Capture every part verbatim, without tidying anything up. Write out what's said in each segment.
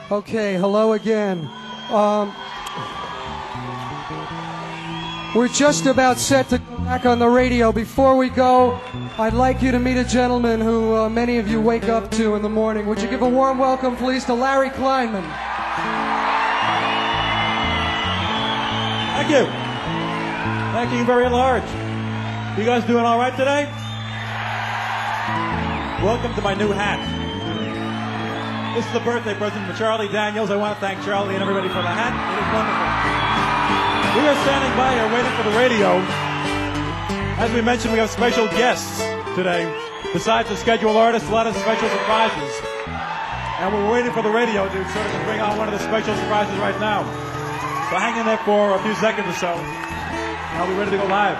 Okay, hello again. Um, we're just about set to go back on the radio. Before we go, I'd like you to meet a gentleman who uh, many of you wake up to in the morning. Would you give a warm welcome, please, to Larry Kleinman? Thank you. Thank you very large. You guys doing all right today? Welcome to my new hat. This is a birthday present from Charlie Daniels. I want to thank Charlie and everybody for the hat. It is wonderful. We are standing by here waiting for the radio. As we mentioned, we have special guests today. Besides the scheduled artists, a lot of special surprises. And we're waiting for the radio to sort of bring on one of the special surprises right now. So hang in there for a few seconds or so. And I'll be ready to go live.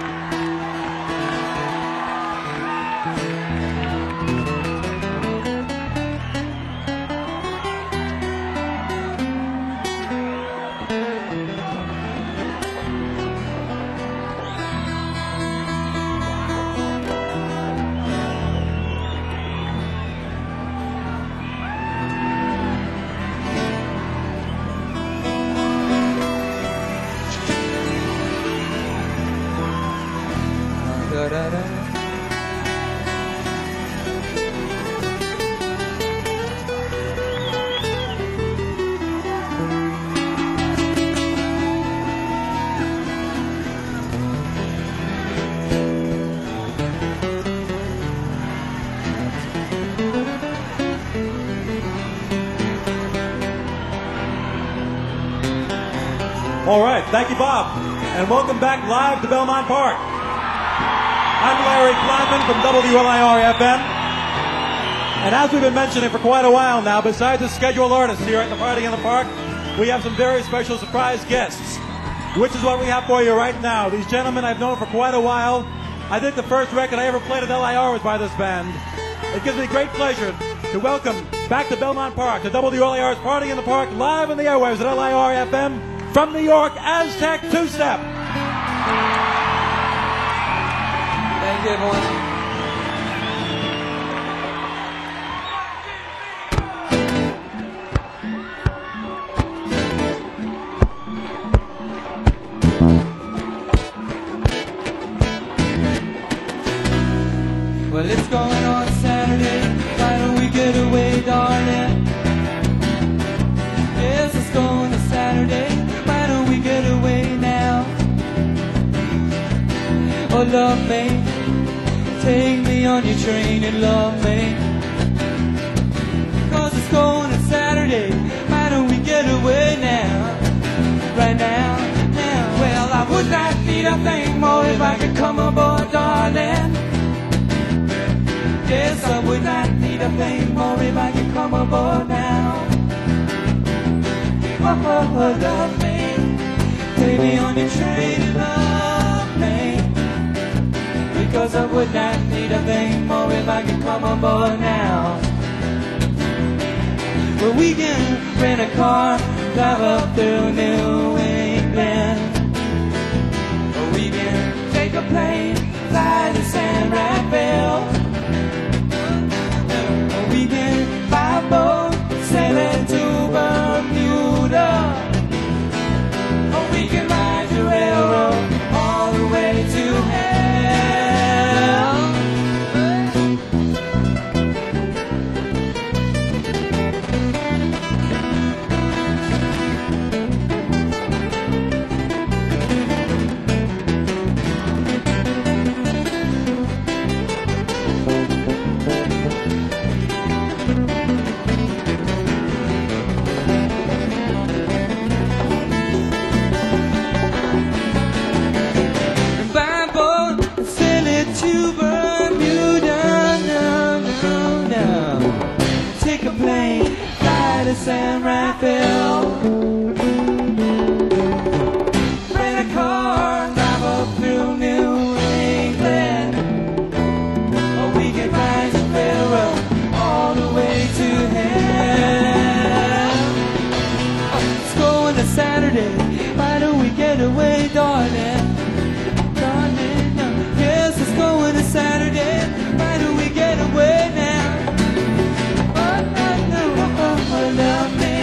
All right, thank you, Bob, and welcome back live to Belmont Park. I'm Larry Kleinman from W L I R F M, and as we've been mentioning for quite a while now, besides the scheduled artists here at the Party in the Park, we have some very special surprise guests, which is what we have for you right now. These gentlemen I've known for quite a while. I think the first record I ever played at L I R was by this band. It gives me great pleasure to welcome back to Belmont Park, to W L I R's Party in the Park, live on the airwaves at L I R F M, from New York, Aztec Two-Step. Thank you, everyone. Well, it's going on Saturday. Why don't we get away, darling? Yes, it's going on Saturday. Why don't we get away now? Oh, love me. Take me on your train and love me. Cause it's going on Saturday. Why don't we get away now? Right now, now. Well, I would not need a thing more if I could come aboard, darling. Yes, I would not need a thing more if I could come aboard now. Oh, oh, oh, love me. Take me on your train and love me. Because I would not need a thing more if I could come aboard now. Well, we can rent a car, drive up through New England. Or we can take a plane, fly to San Rafael. Or we can buy a boat, sail it to Bermuda. Or we can ride the railroad all the way to hell. To Bermuda, no, no, no. Take a plane, fly to San Rafael. Rent a car, drive up through New England. Or we can ride the railroad all the way to hell. It's going to Saturday, why don't we get away, darling? Yes, it's going to Saturday. Why do we get away now? Oh, no, no, oh, oh, love me.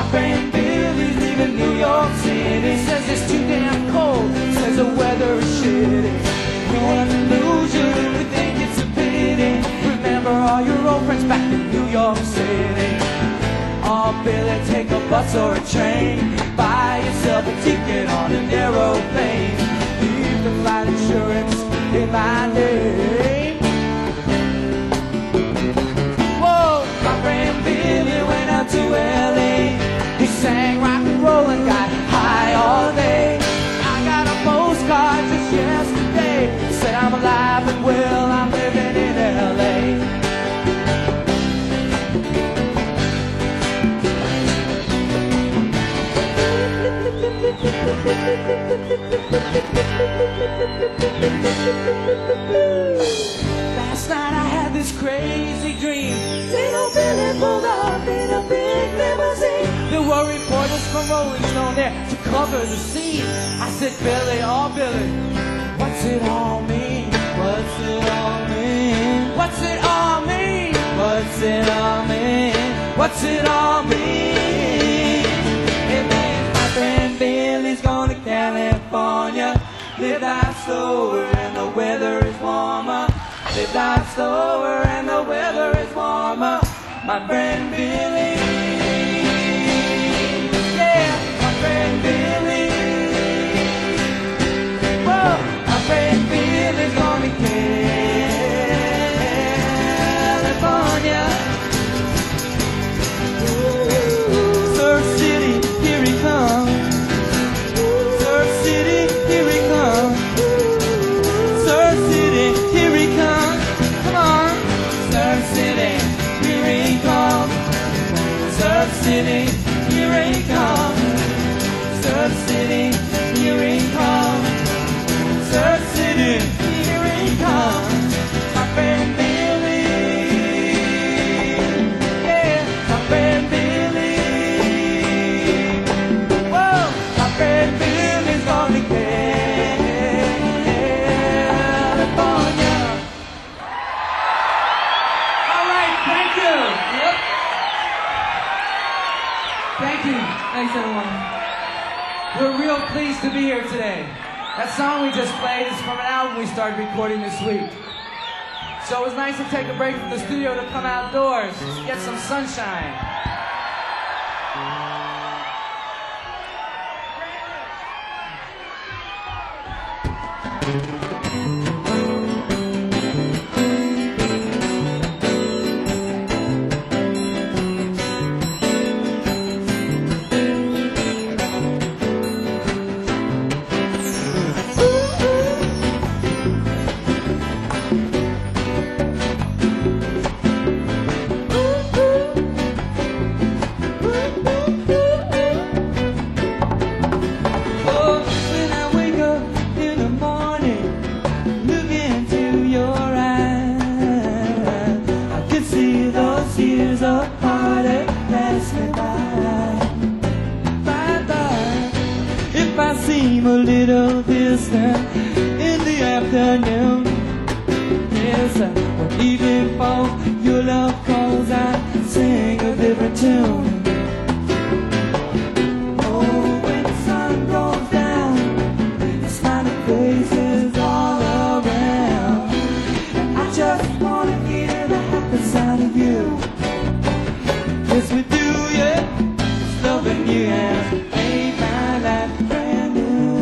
friend Billy's leaving New York City. Says it's too damn cold, says the weather is shitty. We want to lose you, we think it's a pity. Remember all your old friends back in New York City. Oh, Billy, take a bus or a train. Buy yourself a ticket on an aeroplane. Leave the flight insurance in my name. Whoa, my friend Billy went out to L A. He sang rock and roll and got high all day. I got a postcard just yesterday. Said I'm alive and well, I'm living in L A. Last night I had this crazy dream. Little Billy pulled up in a big limousine. There were reporters from Rolling Stone there to cover the scene. I said, Billy, oh Billy, what's it all mean? What's it all mean? What's it all mean? What's it all mean? What's it all mean? It means my friend Billy's going to California. Live life slower and the weather is warmer. Live life slower and the weather is warmer. My friend Billy. Yeah, my friend Billy. Whoa, my friend Billy's going to California. Surf City, here he comes. Surf City, here he comes. Surf City, here he comes. Come on. Surf City, here he comes. Surf City, here he comes. Surf City, here he comes. Surf City, here he comes. My friend Billy. Yeah, my friend Billy. Whoa, my friend Billy's gonna California. All right, thank you. Yep. Thank you. Thanks, everyone. We're real pleased to be here today. That song we just played is from an album we started recording this week. So it was nice to take a break from the studio to come outdoors, get some sunshine. Oh, when I wake up in the morning, look into your eyes, I can see those years of heartache pass me by. Bye bye. If I seem a little distant in the afternoon, yes, when evening falls, your love calls, I sing a different tune. Oh, when the sun goes down, the smiling faces all around. I just wanna hear the happy sound of you. Yes, we do, yeah. It's loving you and made my life brand new.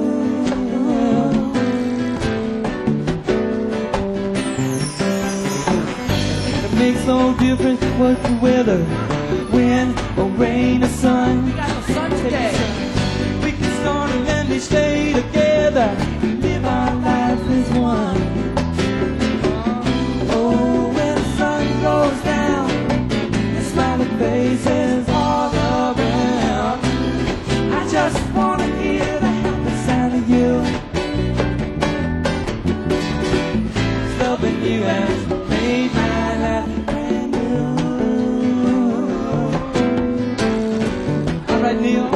It makes no difference what the weather, wind or rain or sun. We got the sun today. We can start and then we stay together. Live our lives as one. Oh, when the sun goes down, the smiling faces all around. I just wanna hear the happy sound of you. It's loving you has made my life brand new. All right, Neil.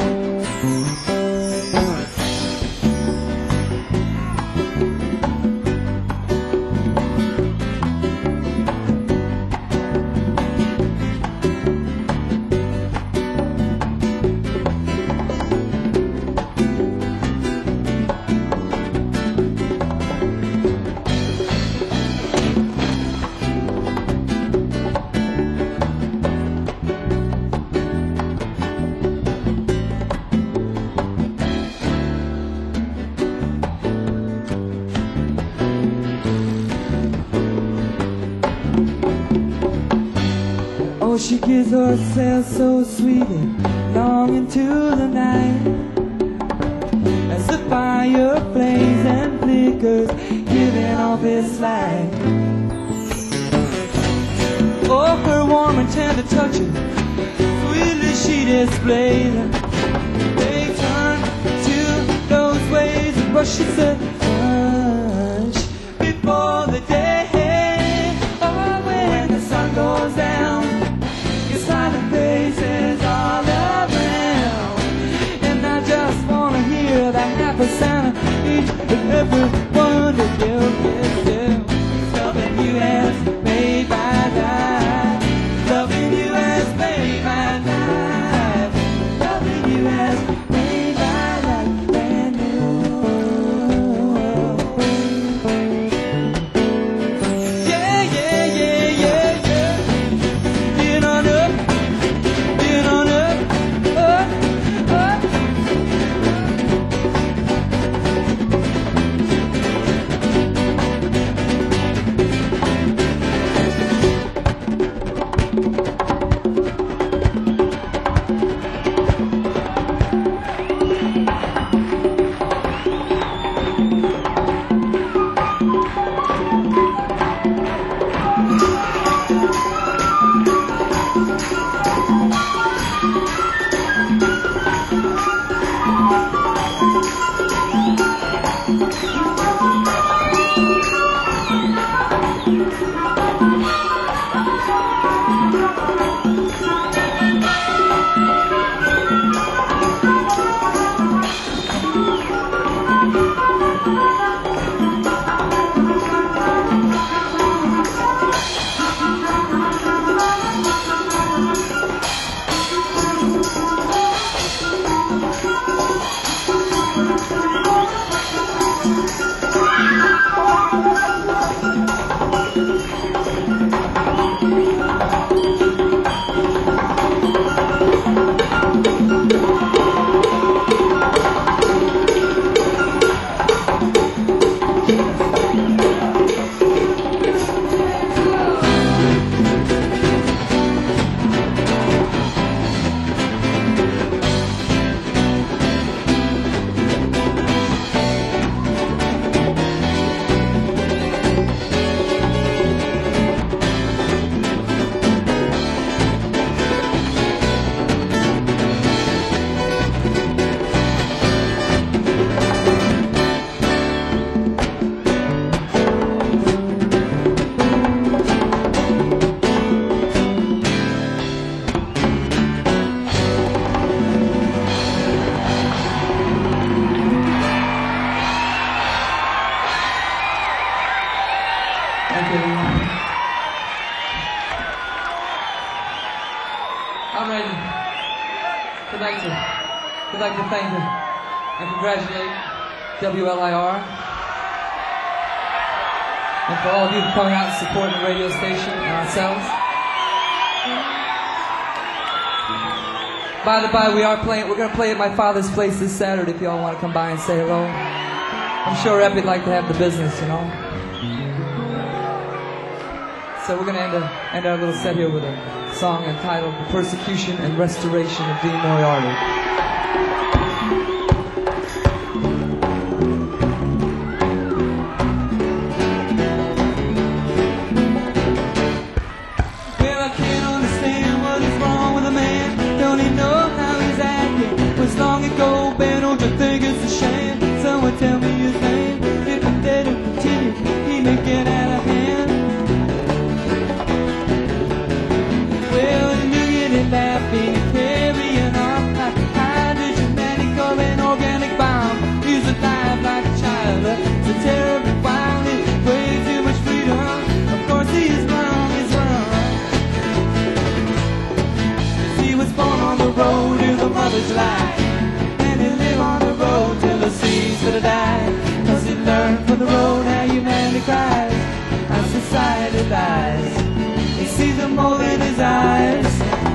kiss herself so sweetly, long into the night. As the fire flames and flickers, giving off its light. Oh, her warm and tender touches, sweetly she displays. They turn to those ways, but she said, hush, before the day, oh, when the sun goes down, your silent faces all around, and I just wanna hear the happy sound of each and every one of you. Yes, yeah. Loving you has made my life. Loving you has made my life. Loving you has made my life brand new. Yeah, yeah, yeah, yeah, yeah. Get on up, get on up, up, up. Thank you, everyone. I'm ready. I'd like to, I'd like to thank you and congratulate W L I R and for all of you coming out and supporting the radio station and ourselves. By the by, we are playing. We're gonna play at my father's place this Saturday. If y'all want to come by and say hello, I'm sure Eppy'd like to have the business, you know. So we're going to end, a, end our little set here with a song entitled The Persecution and Restoration of Dean Moriarty. Well, I can't understand what is wrong with a man. Don't even know how he's acting. Was long ago, Ben, don't you think it's a shame? Someone tell me his name. If I'm dead and continue, he may get out of hand. Laughing, carrying on like a hydrogenetic or an organic bomb. He's alive like a child, but it's a terrible wild. It's way too much freedom. Of course he's wrong, he's wrong. He was born on the road to the mother's life, and he lived on the road till the seas that died. Cause he learned from the road how humanity cries, how society lies. He sees them more in his eyes.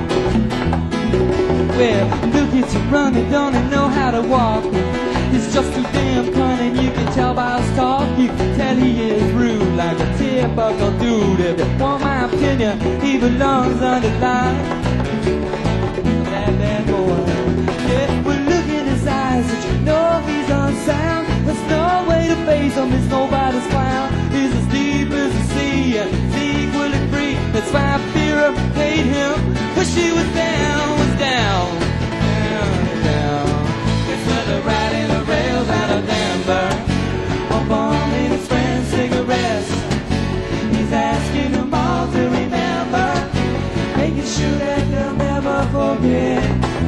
Well, look at you running, don't even know how to walk. He's just too damn cunning, you can tell by his talk. You can tell he is rude, like a tear-buckle dude. If you want my opinion, he belongs under line. That bad boy. Yeah, well look in his eyes, but you know he's unsound. There's no way to face him, he's nobody's clown. He's as deep as the sea, and he's equally free. That's why I fear him, hate him. Cause she was down, was down, down, down. It's whether riding the rails out of Denver, or bombing his friends' cigarettes. He's asking them all to remember, making sure that they'll never forget.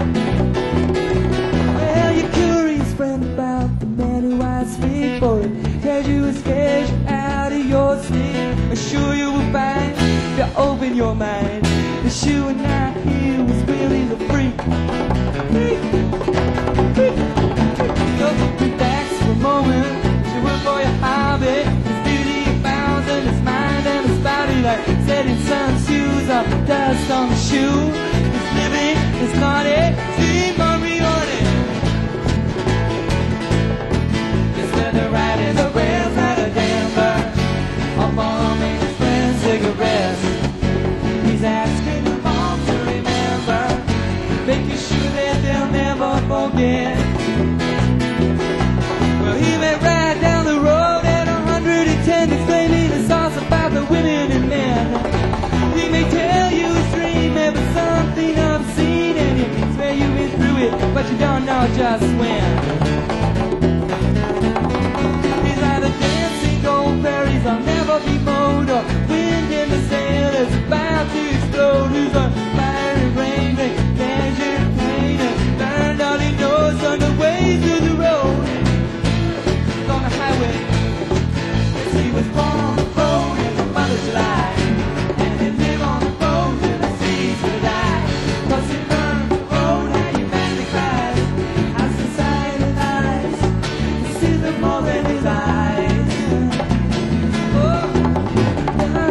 Well, you're curious, friend, about the man who I speak for. It tells you it scares you out of your sleep. I'm sure you will find, if you open your mind, that you and I, he was really the freak. Freak, freak, freak. So relax for a moment, you work for your hobby. His beauty he found in his mind and his body, like setting sun shoes up, dust on the shoe. His living is naughty, Steve Moriarty. Instead of riding the rails out of Denver, or bombing his friends' cigarettes, he's asking them all to remember, making sure that they'll never forget. Well, he may ride down the road at one hundred ten, explaining his thoughts about the women and men. He may tell you his dream, maybe something obscene, and he can swear you've been through it, but you don't know just when. He's either dancing gold fairies, I'll never be mowed, or wind in the sail is about to explode. Who's on fire and rain, rain, danger and pain, and learned all he knows on the way through the road. On the highway, yes, he was born on the road in the mother's life, and he lived on the road till the seas would die. Cause he learned the road how humanity cries, how society lies, he sees them more than his eyes. Oh, uh-huh.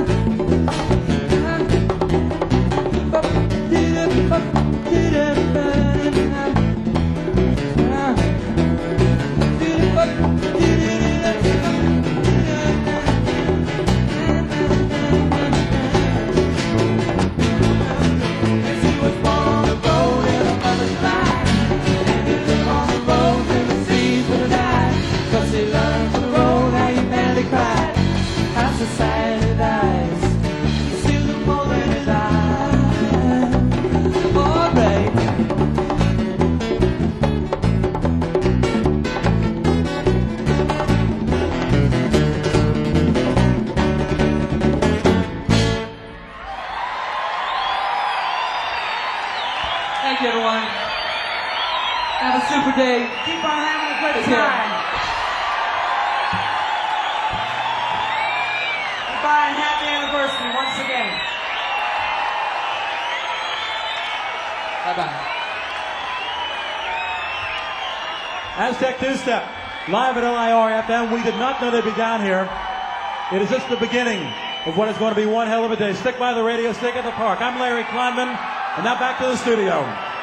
Society dies, see the more than his eyes. All right. Thank you, everyone. Have a super day. Keep on having a good Take care. time. Goodbye and happy anniversary once again. Bye-bye. Aztec Two-Step, live at L I R F M. We did not know they'd be down here. It is just the beginning of what is going to be one hell of a day. Stick by the radio, stick at the park. I'm Larry Kleinman, and now back to the studio.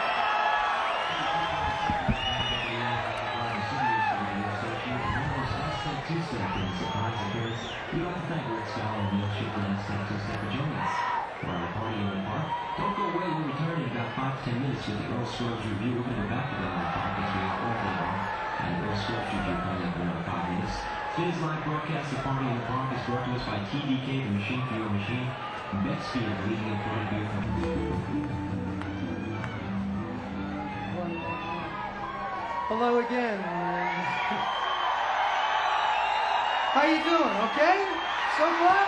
ten minutes with the Earl Scruggs Review. We're going to go back to the park as we have all day long. And Earl Scruggs Review coming up in around five minutes. Today's live broadcast of Party in the Park is brought to us by T D K, the machine for your machine. Betsfield, the leading imported beer company. Hello again. How you doing? Okay? So far?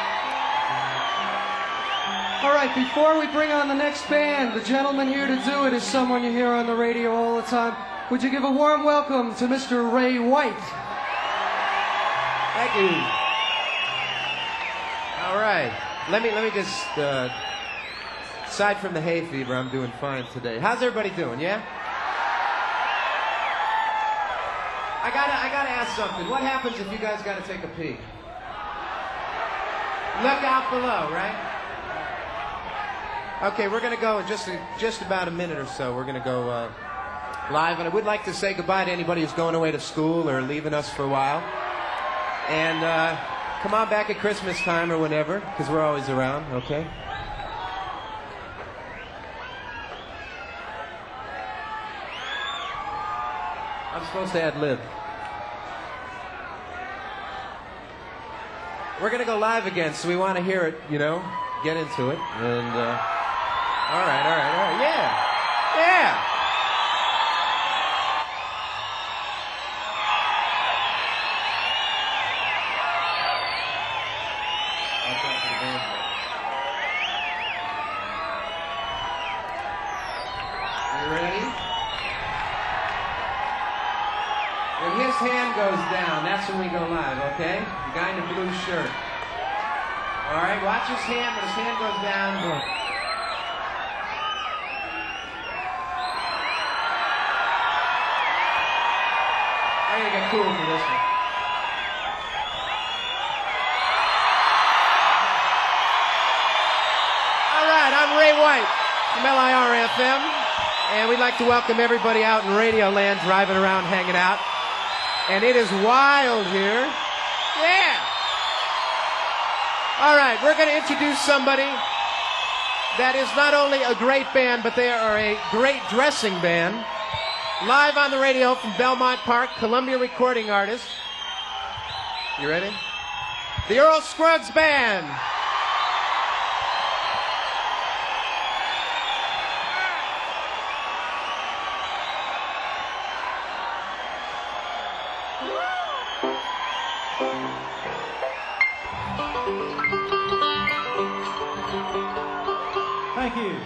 All right, before we bring on the next band, the gentleman here to do it is someone you hear on the radio all the time. Would you give a warm welcome to Mister Ray White? Thank you. All right. Let me let me just uh, aside from the hay fever, I'm doing fine today. How's everybody doing? Yeah. I gotta I gotta ask something. What happens if you guys gotta take a pee? Look out below, right? Okay, we're gonna go in just a, just about a minute or so. We're gonna go uh, live, and I would like to say goodbye to anybody who's going away to school or leaving us for a while. And uh, come on back at Christmas time or whenever, because we're always around. Okay. I'm supposed to ad lib. We're gonna go live again, so we want to hear it. You know, get into it. And uh, all right, all right, all right. Yeah, yeah. I'll talk to the band. You ready? When his hand goes down, that's when we go live, okay? The guy in the blue shirt. All right, watch his hand. When his hand goes down, look. I gotta get cool for this one. All right, I'm Ray White from L I R F M, and we'd like to welcome everybody out in Radio Land, driving around, hanging out. And it is wild here. Yeah. All right, we're going to introduce somebody that is not only a great band, but they are a great dressing band. Live on the radio from Belmont Park, Columbia recording artist. You ready? The Earl Scruggs Band. Thank you.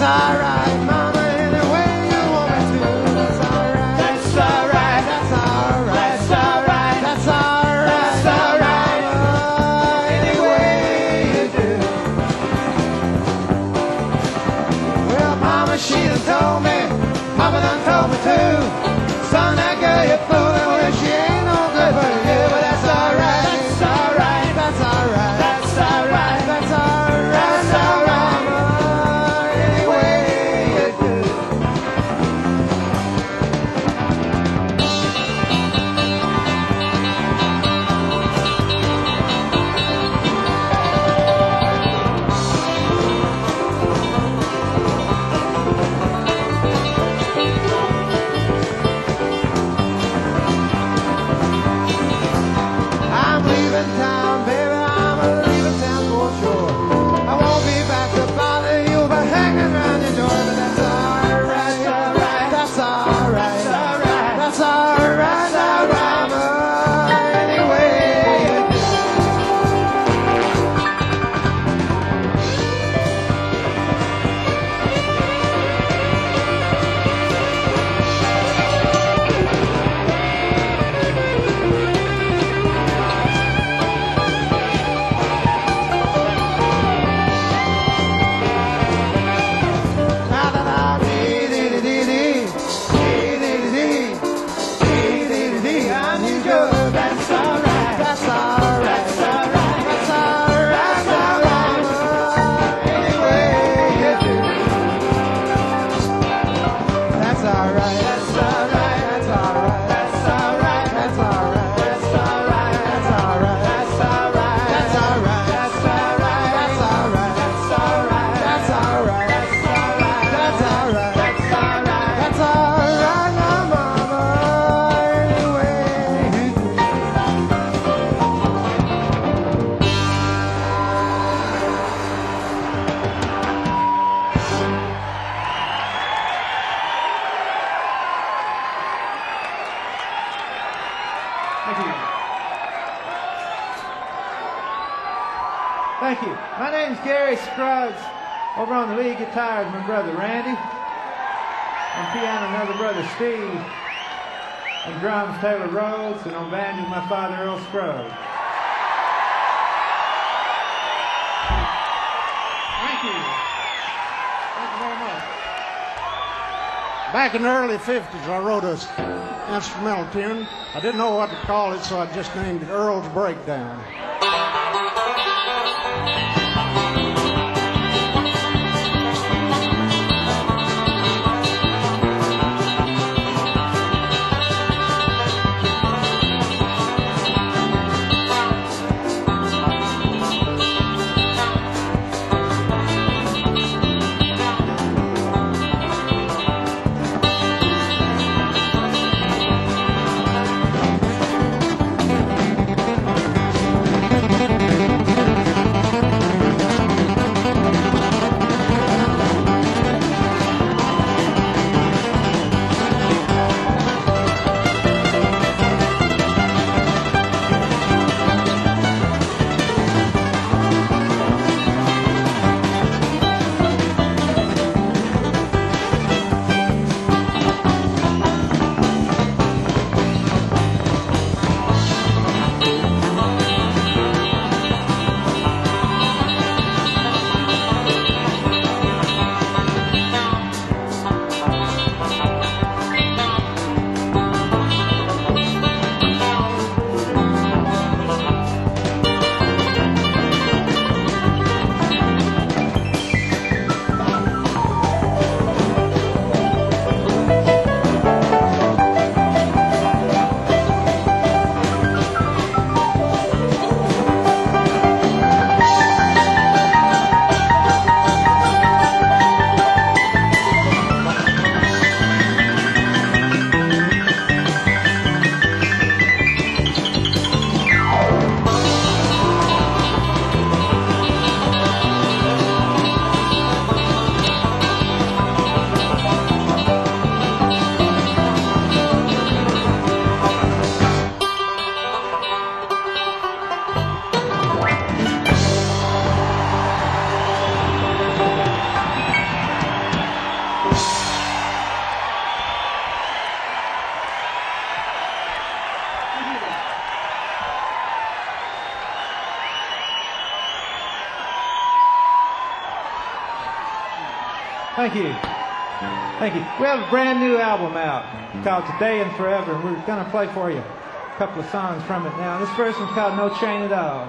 alright, mama, any way you want me to. That's alright. That's alright. That's alright. That's alright. That's alright. That's alright. Mama, any way you do. Well, mama, she done told me, papa done told me too. Son, that girl you're fooling with, she ain't no good for you. But that's alright. That's alright. That's alright. That's alright. That's alright. That's alright. Mama, any way you do. I'm leaving town, baby, I'm leaving town for sure. I won't be back to bother you by hanging around your door, but that's alright, alright, that's alright, alright, that's alright, alright, mama, anyway you do. Thank you. Thank you. My name's Gary Scruggs. Over on the lead guitar is my brother Randy. On piano, another brother Steve. On drums, Taylor Rhodes. And on banjo, my father Earl Scruggs. Thank you. Thank you very much. Back in the early fifties, I wrote an instrumental tune. I didn't know what to call it, so I just named it Earl's Breakdown. Thank you. Thank you. We have a brand new album out called Today and Forever, and we're going to play for you a couple of songs from it now. This first one's called No Chain at All.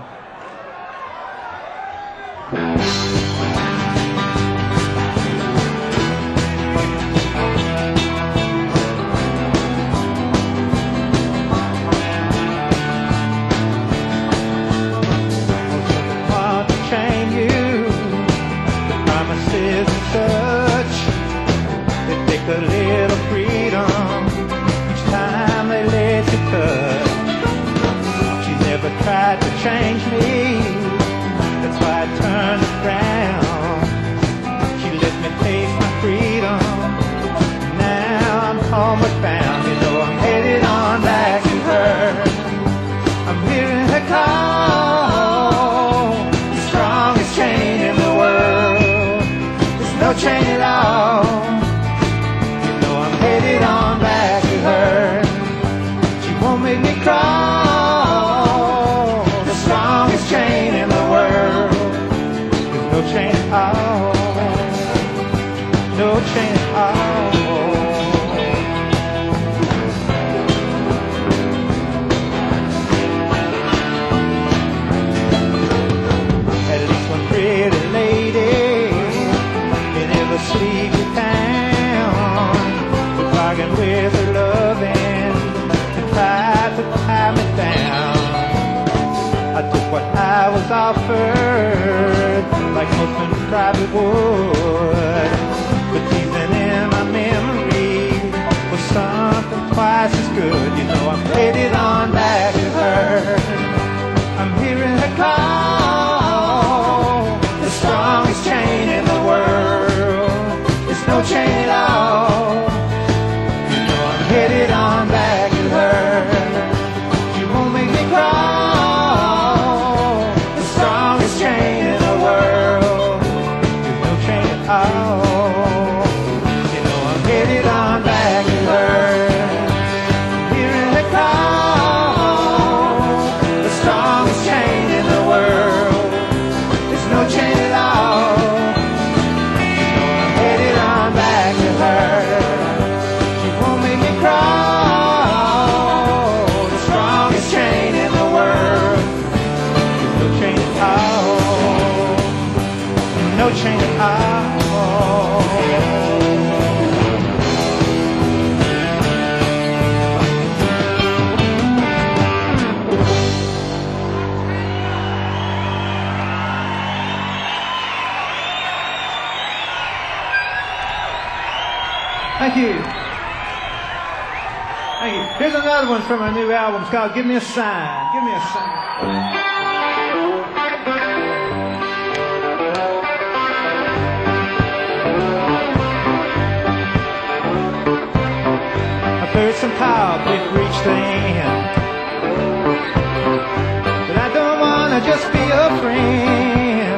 Want to chain you, the promises and such. They take a little freedom each time they let you touch. She never tried to change me, that's why I turned around. She let me taste my freedom, now I'm homeward bound. You know I'm headed on back to her. I'm hearing her call, the strongest chain in the world. There's no chain at all. Headed on back to her. She won't make me crawl. The strongest chain in the world. There's no chain at all. No chain at all. At least one pretty lady in every sleepy town, bargain with her loving to try to tie me down. I took what I was offered, like most men probably would. But teasing in my memory was something twice as good. You know I'm headed on back to her. I'm hearing her call, the strongest chain in the world. There's no chain at all. Headed on back to her. She won't make me crawl. The strongest chain in the world. There's no chain at all. You know I'm headed on back to her. Hearing her call. The strongest chain in the world. There's no chain at all. You know I'm headed on back to her. The strongest chain in the world. There's no chain at all. No chain at all. Thank you. Thank you. Here's another one from our new album. It's called Give Me a Sign. Give me a sign. I've heard some talk, we've reached the end. But I don't want to just be a friend.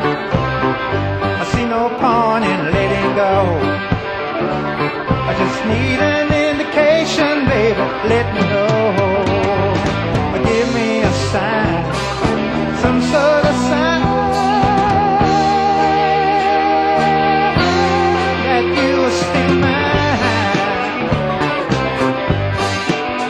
I see no point in letting go. I just need an indication, baby, let me know. Give me a sign, some sort of sign that you are still mine.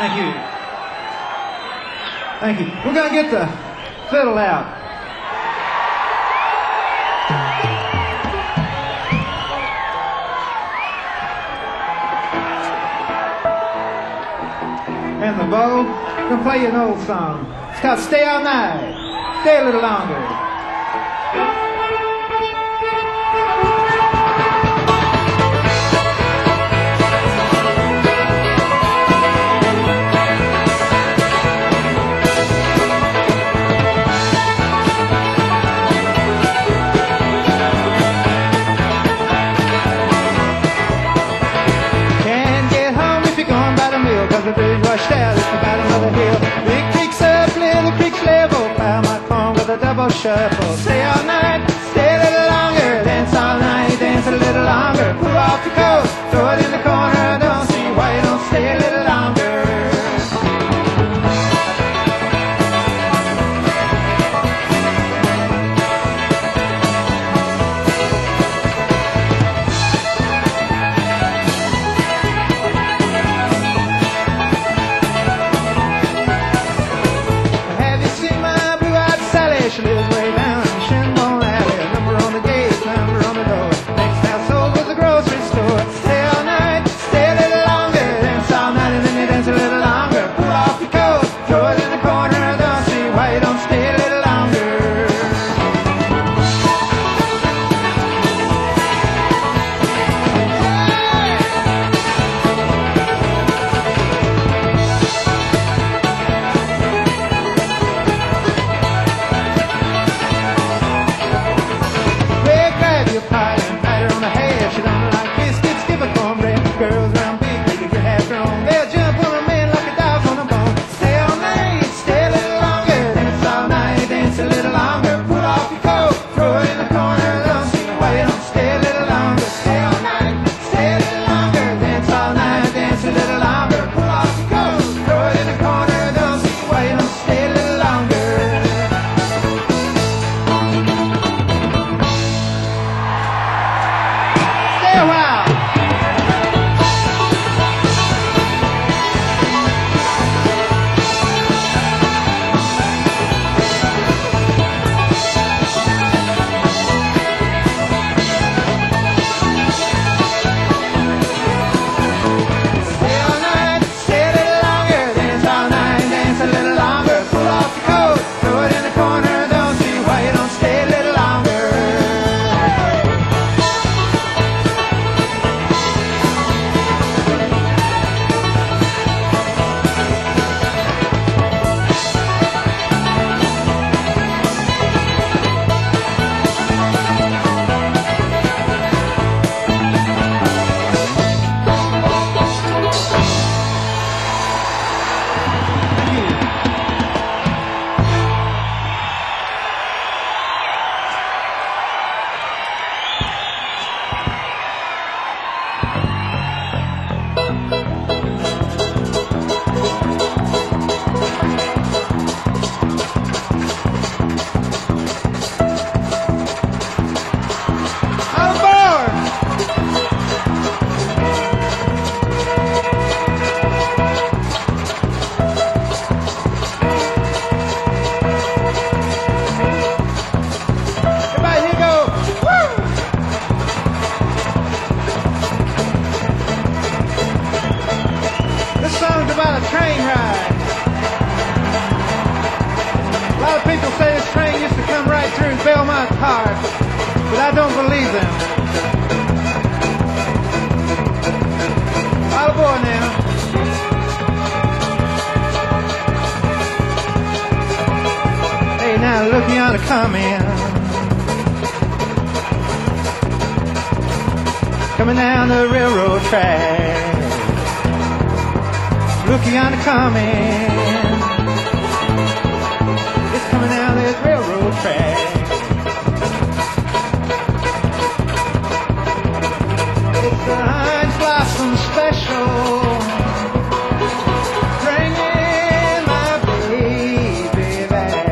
Thank you. Thank you. We're going to get the fiddle out. And the bow. We're going to play you an old song. It's called Stay All Night. Stay a little longer. The bridge washed out at the bottom of the hill. Big creek's up, little creek's level. Plow my corn with a double shuffle. Stay all night, stay a little longer. Dance all night, dance a little longer. Pull off your coat, throw it in the corner. Don't see why you don't stay a little longer. She lives way down in Shinbone Alley. A number on the gate, number on the door. Next house sold was a grocery store. Stay all night, stay a little longer. Dance all night and then you dance a little longer. Pull off your coat, throw it in the corner. Don't see why you don't stay a little longer. Girls round big, they get your hat thrown. They'll jump on a man like a dog on a bone. Stay all night, stay a little longer. Dance all night, dance a little longer. Pull off your coat, throw it in the corner. Don't see why you don't stay a little longer. Stay all night, stay a little longer. Dance all night, dance a little longer. Pull off your coat, throw it in the corner. Don't see why you don't stay a little longer. Stay a while. Belmont Park, but I don't believe them. All aboard now. Hey, now look yonder coming. Coming down the railroad track. Look yonder coming. It's coming down this railroad track. It's the Heinz Blossom Special, bringing my baby back.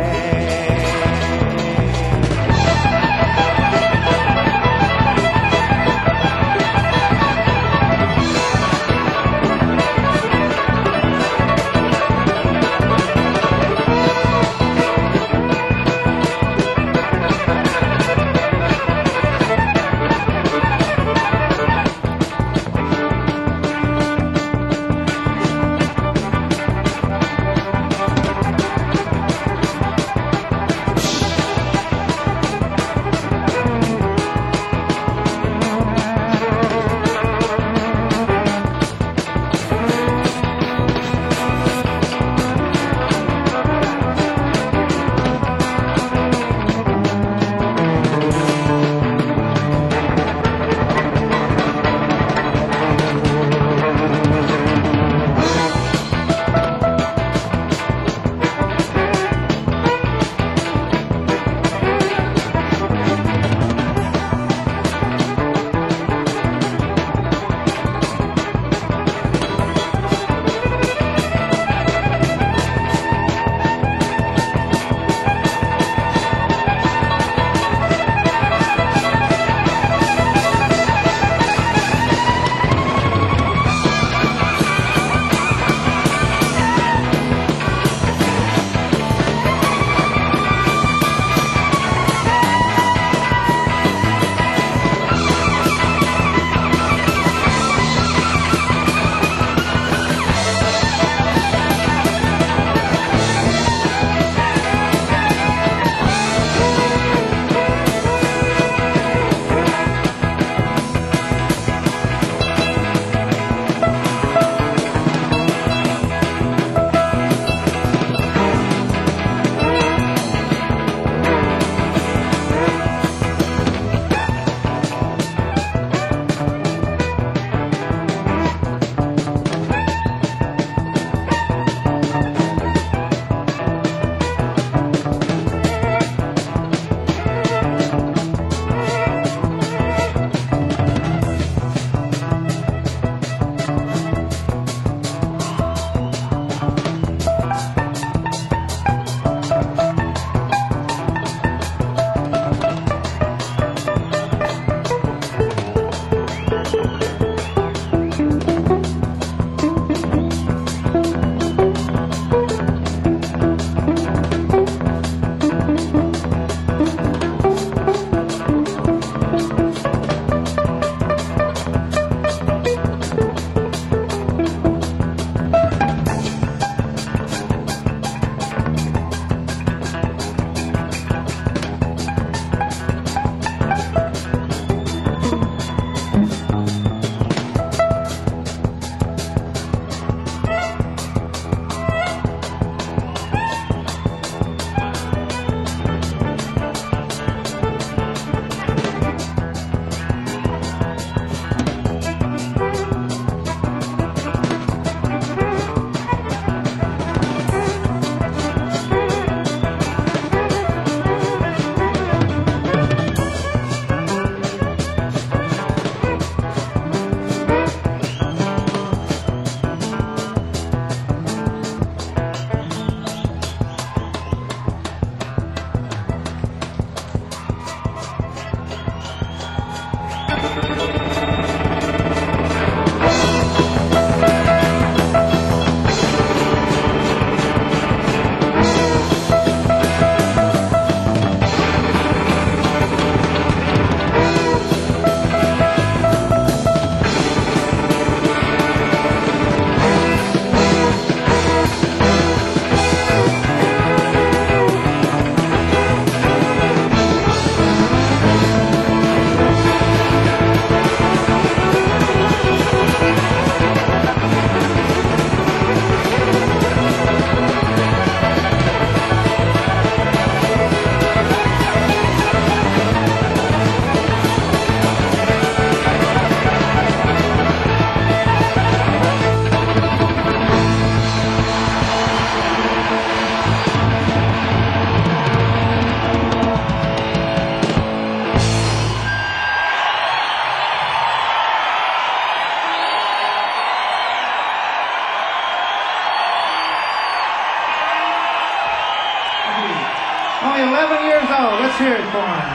eleven years old. Let's hear it for him.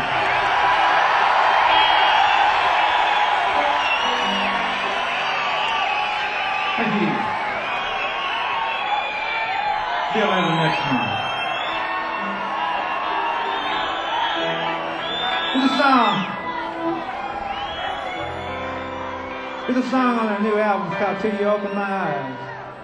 Thank you. See you eleven next month. Here's a song. Here's a song on our new album. It's called Till You Open My Eyes.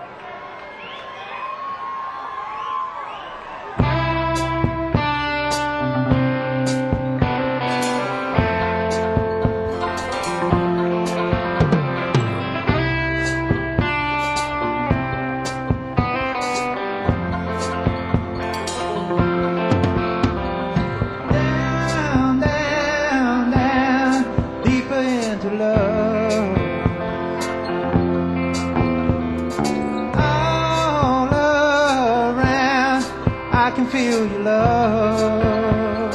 Feel your love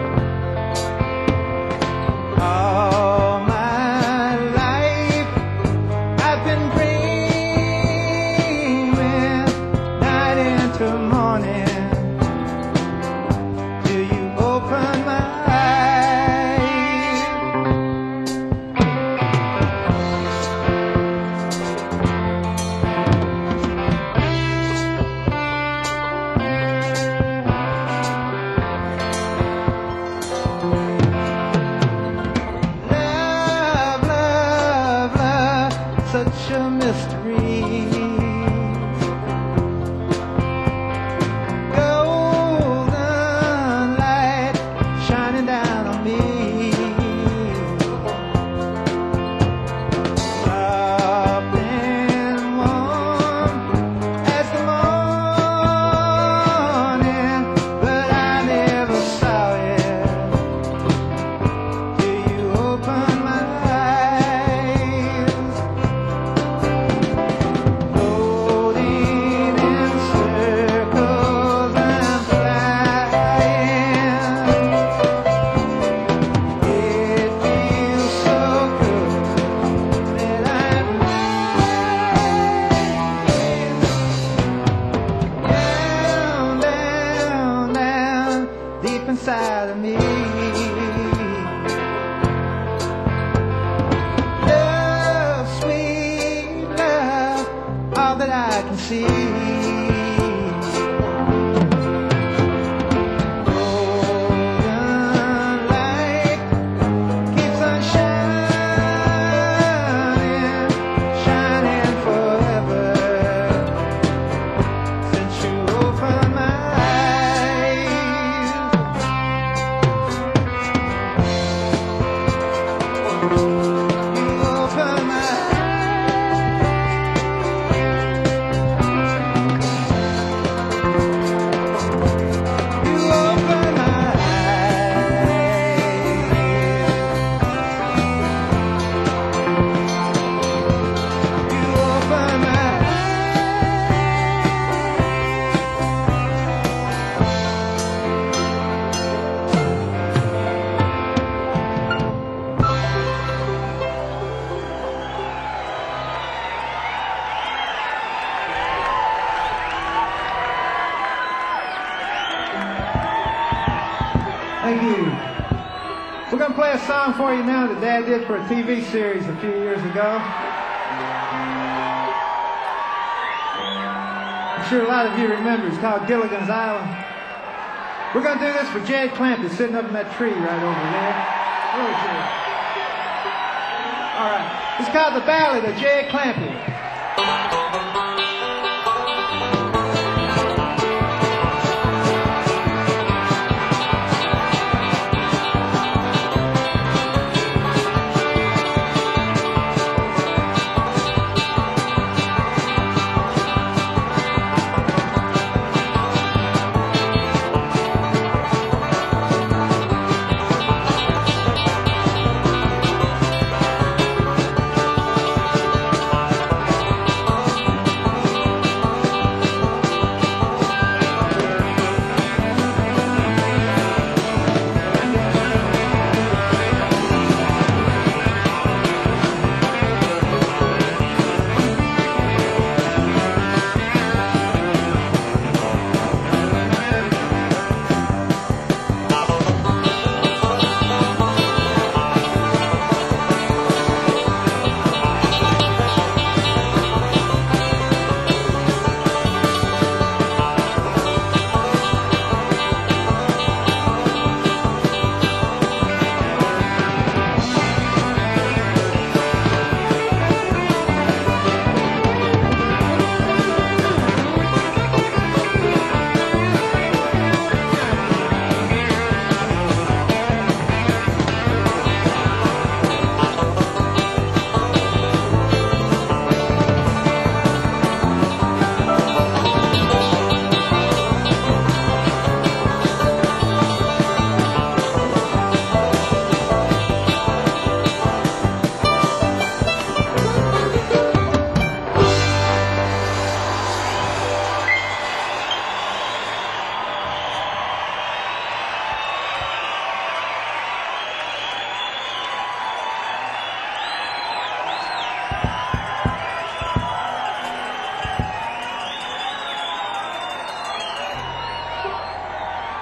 all my life. I've been dreaming night into morning till you open my such a mystery. Golden light shining down on me. Soft and warm as the morning, but I never saw it till you opened my eyes. Floating in circles and flying, it feels so good that I'm lying down, down, down, deep inside of me. Love, sweet love, all that I can see. Golden light keeps on shining, shining forever since you opened my eyes. You opened my You opened my eyes. You opened my Thank you. We're going to play a song for you now that Dad did for a T V series a few years ago. I'm sure a lot of you remember. It's called Gilligan's Island. We're going to do this for Jed Clampett sitting up in that tree right over there. Where is Jed? All right. It's called The Ballad of Jed Clampett.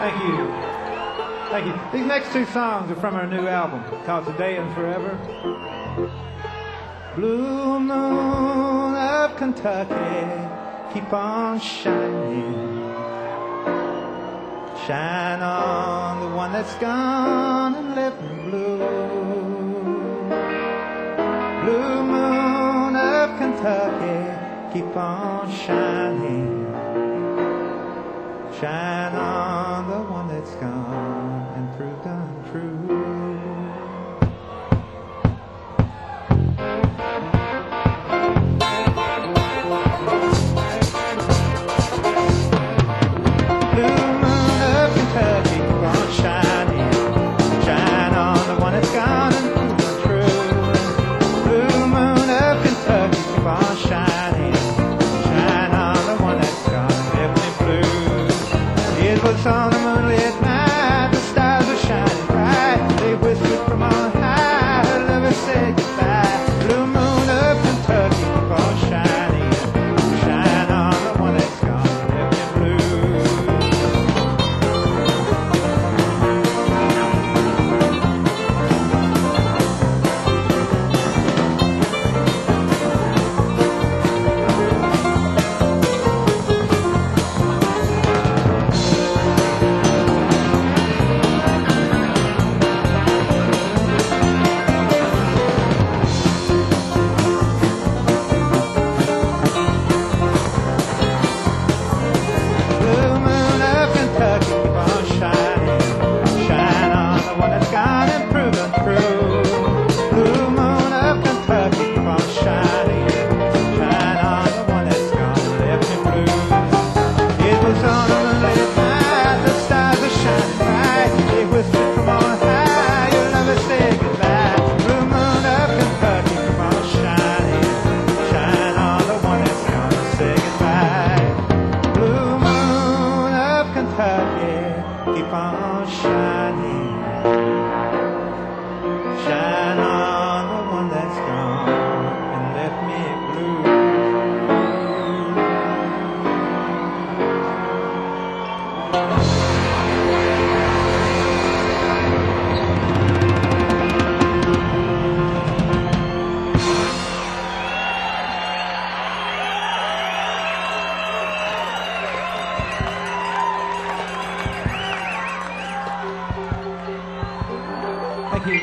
Thank you. Thank you. These next two songs are from our new album called Today and Forever. Blue moon of Kentucky, keep on shining. Shine on the one that's gone and left me blue. Blue moon of Kentucky, keep on shining. Shine on the one that's gone and proved untrue. Blue moon of Kentucky, keep on shining. Shine on the one that's gone and proved untrue. Blue moon of Kentucky, keep on shining. Shine on the one that's gone and left me blue. It was on a moonlit night, the stars were shining bright. They whispered from on high, her lover said goodbye. Blue moon of Kentucky, keep on shining. Shine on the one that's gone and left me blue. Blue moon of Kentucky, keep on shining. Shine on the one that's gone and proven true. Blue moon of Kentucky, keep on shining. Shine on the one that's gone and left me blue. It was on a moonlit night, the stars were shining bright. They whispered from on high, your lover said goodbye. Blue moon of Kentucky, keep on shining. Shine on the one that's gone and say goodbye. Blue moon of Kentucky, keep on shining. Shine on the one that's gone and left me blue. Thank you.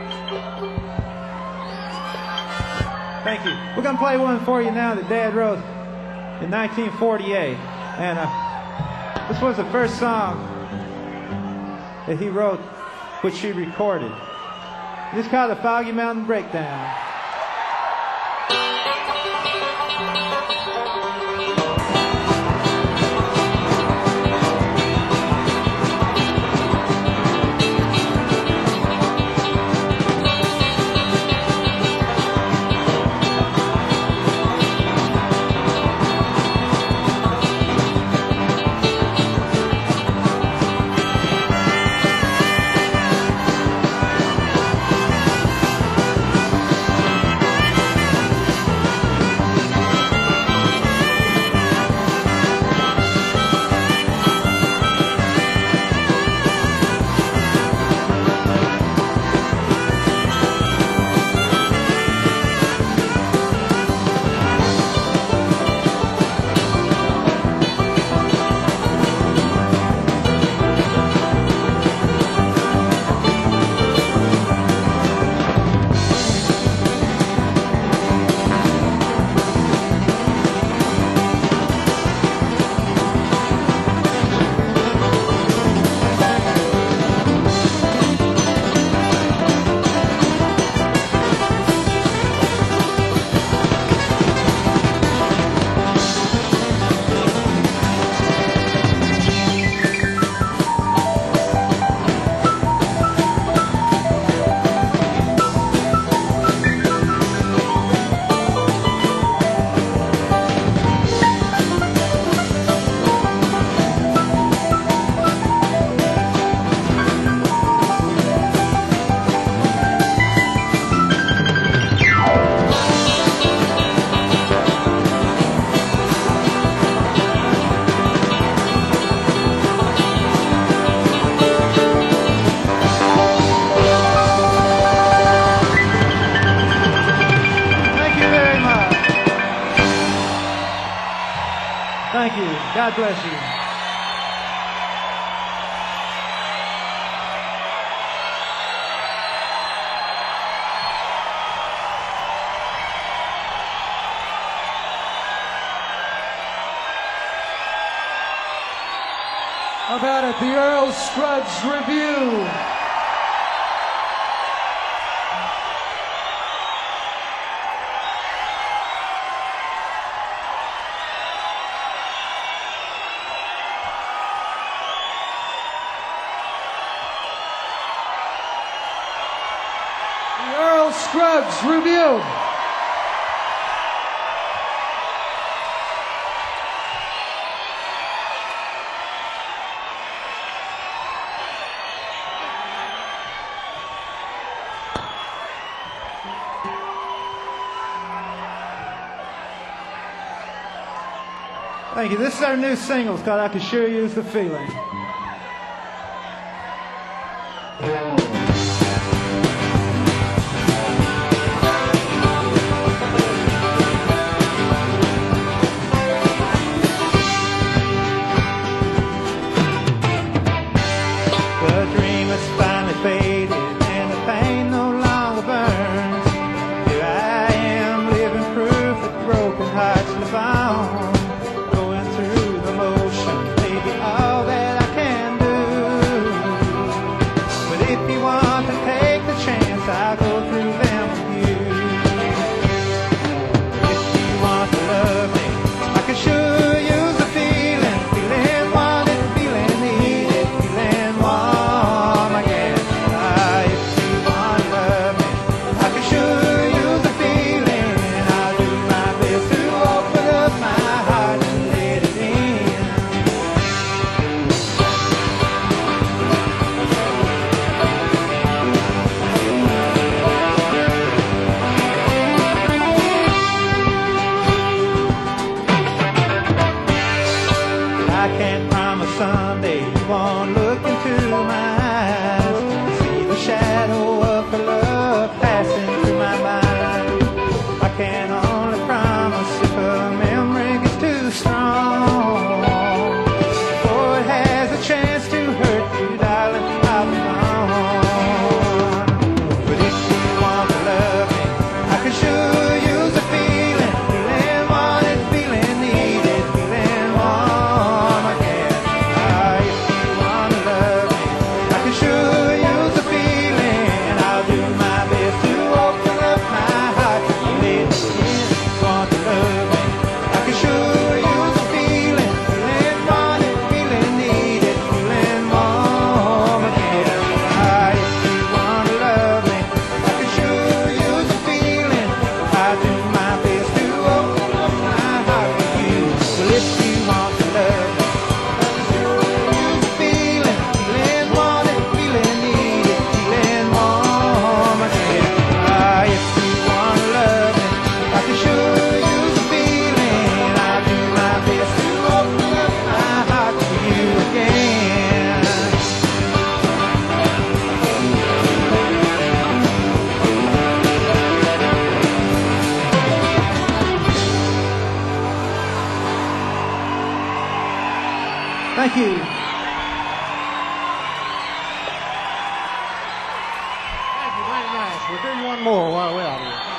Thank you. We're going to play one for you now that Dad wrote in nineteen forty-eight. And uh, this was the first song that he wrote, which she recorded. It's called the Foggy Mountain Breakdown. Thank you. God bless you. How about it? The Earl Scruggs Review. The Earl Scruggs Review. Thank you. This is our new single. It's called I Can Sure Use the Feeling. The dream has finally faded and the pain no longer burns. Here I am living proof that broken hearts live on. Going through the motion, maybe all that I can do. But if you want to take the chance, I'll go through them with you. If you want to love me, I can sure use the feeling, feeling wanted, feeling needed, feeling warm again. Ah, if you want to love me, I can sure use the feeling. I'll do my best to open up my heart and let it in. I can't promise someday you won't look into my eyes, see the shadow of her love passing through my mind. I can only promise if a memory gets too strong, before it has a chance to hurt you, darling, I'll be gone. But if you want to love me, I can sure use a feeling, feeling wanted, feeling needed, feeling warm again. Ah, if you want to love me, I can sure use a feeling. I'll do my best to open up my heart and let it in. If you want to love me, I can sure use a feeling, feeling wanted, feeling needed, feeling warm again. Ah, if you want to love me, I can sure use a feeling. I'll do my best to open up my heart for you. Well, if you want to love me, I can sure use a feeling, feeling wanted, feeling needed, feeling warm again. Ah, if you want to love me, I can sure use a feeling. I'll do my best to open up my heart for you again. Thank you. Thank you. Very nice. We'll do you one more while we're out here.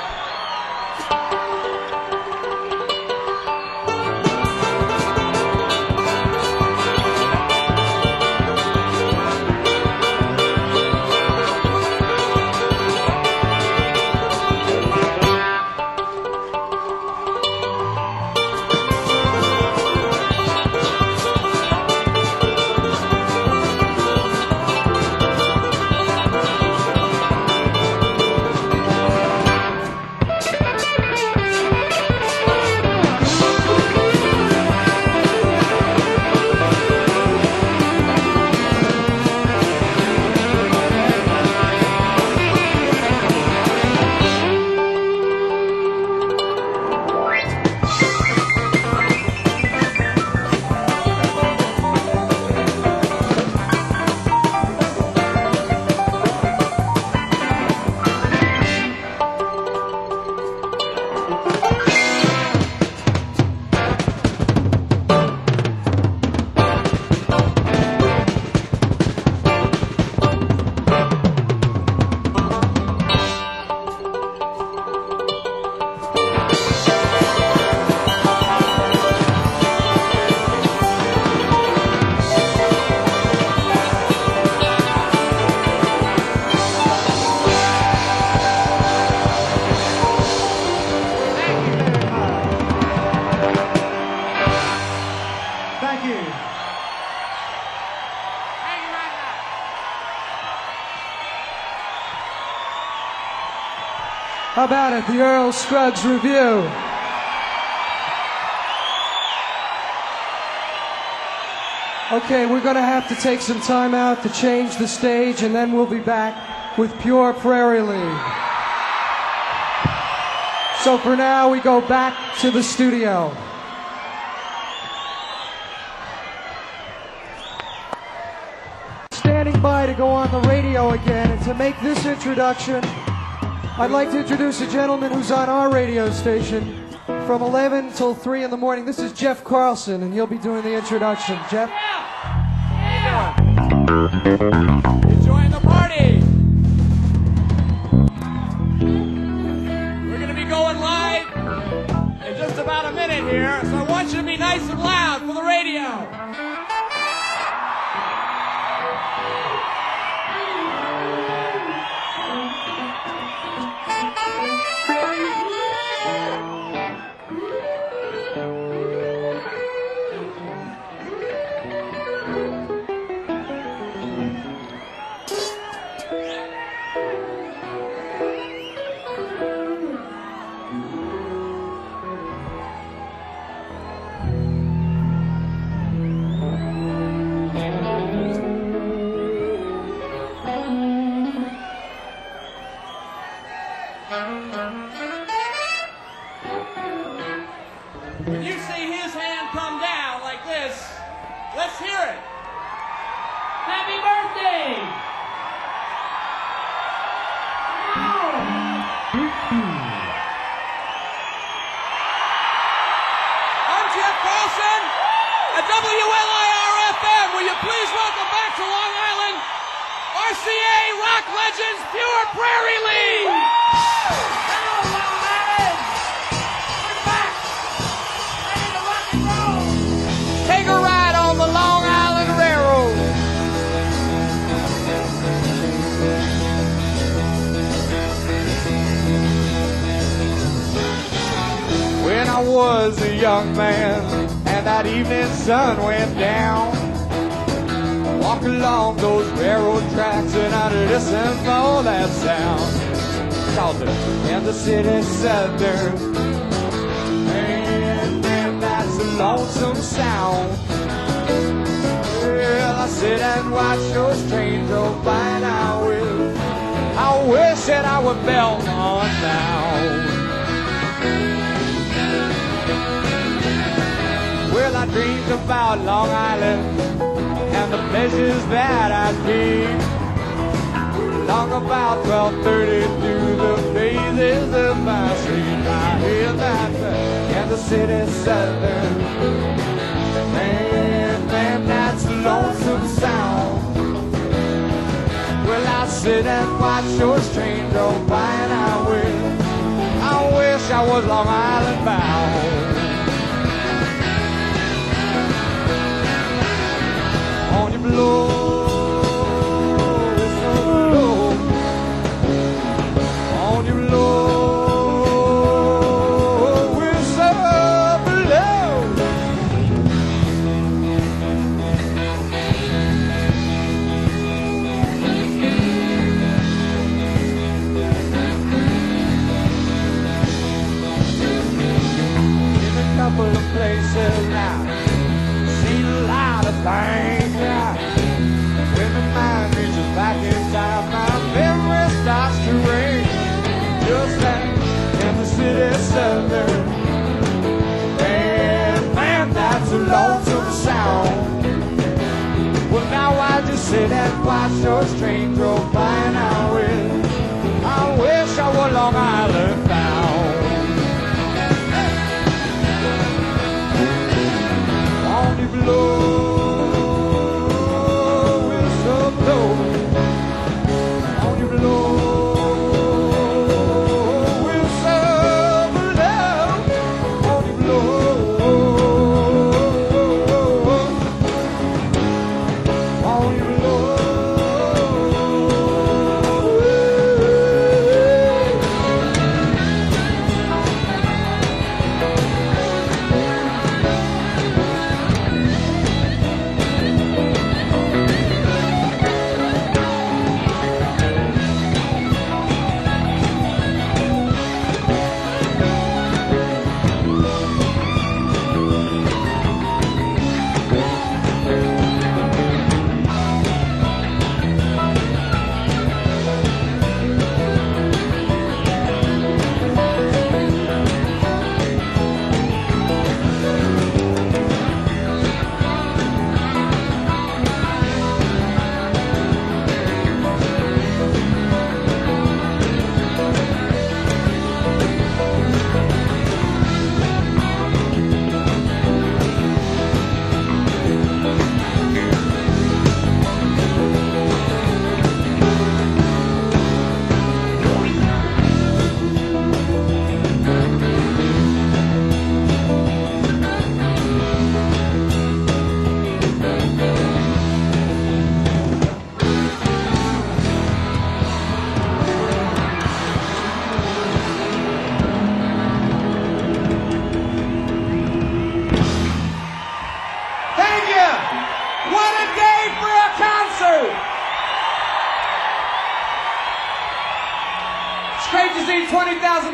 How about it? The Earl Scruggs Review. Okay, we're going to have to take some time out to change the stage, and then we'll be back with Pure Prairie League. So for now, we go back to the studio. Standing by to go on the radio again, and to make this introduction, I'd like to introduce a gentleman who's on our radio station from eleven till three in the morning. This is Jeff Carlson, and he'll be doing the introduction. Jeff? Yeah. Enjoying the party. We're going to be going live in just about a minute here, so I want you to be nice and loud for the radio. When you see his hand come down like this, let's hear it. Happy birthday! I'm Jeff Carlson at W L I R F M. Will you please welcome back to Long Island, R C A rock legends, Pure Prairie League! Hello, Long Island! We're back! Ready to rock and roll! Take a ride on the Long Island Railroad. When I was a young man and that evening sun went down, I'd walk along those railroad tracks and I'd listen for that sound. Called it Kansas City Southern. Man, man, that's a lonesome sound. Well, I sit and watch those trains go by and I will. I wish that I were Belmont bound. Well, I dreamed about Long Island and the pleasures that I'd be. Long about twelve thirty through the phases of my street, I hear that Kansas City Southern. Man, man, that's a lonesome sound. Well, I sit and watch those trains go by and I will. I wish I was Long Island bound. On your blow, whistle blow. On your blow, whistle blow. In a couple of places now, seen a lot of things. When my mind reaches back in time, my memory starts to ring. Just like Kansas City Southern. Man, man, that's a lonesome sound. Well, now I just sit and watch those trains go by and I will. I wish I were Long Island bound. On the blow. Oh,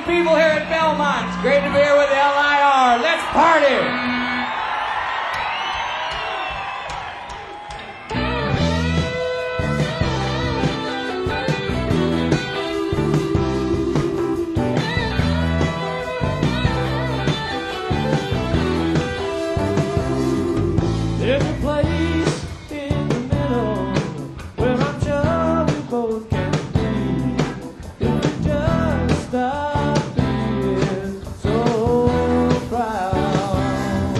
people here at Belmont. It's great to be here with the L I R. Let's party! There's a place in the middle where I'm sure we both can be if we just stop being so proud.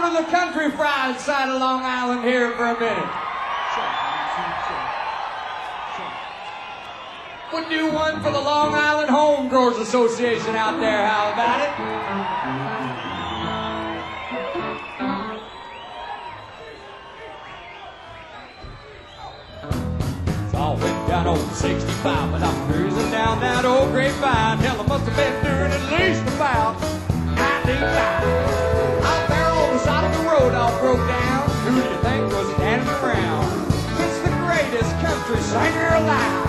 to the country fried side of Long Island here for a minute. We'll do one for the Long Island Home Growers Association out there. How about it? It's all went down old sixty-five, but I'm cruising down that old grapevine. Hell, I must have been doing at least about ninety-five. Out there on the side of the road, all broke down. Who do you think was standing around? It's the greatest country singer alive.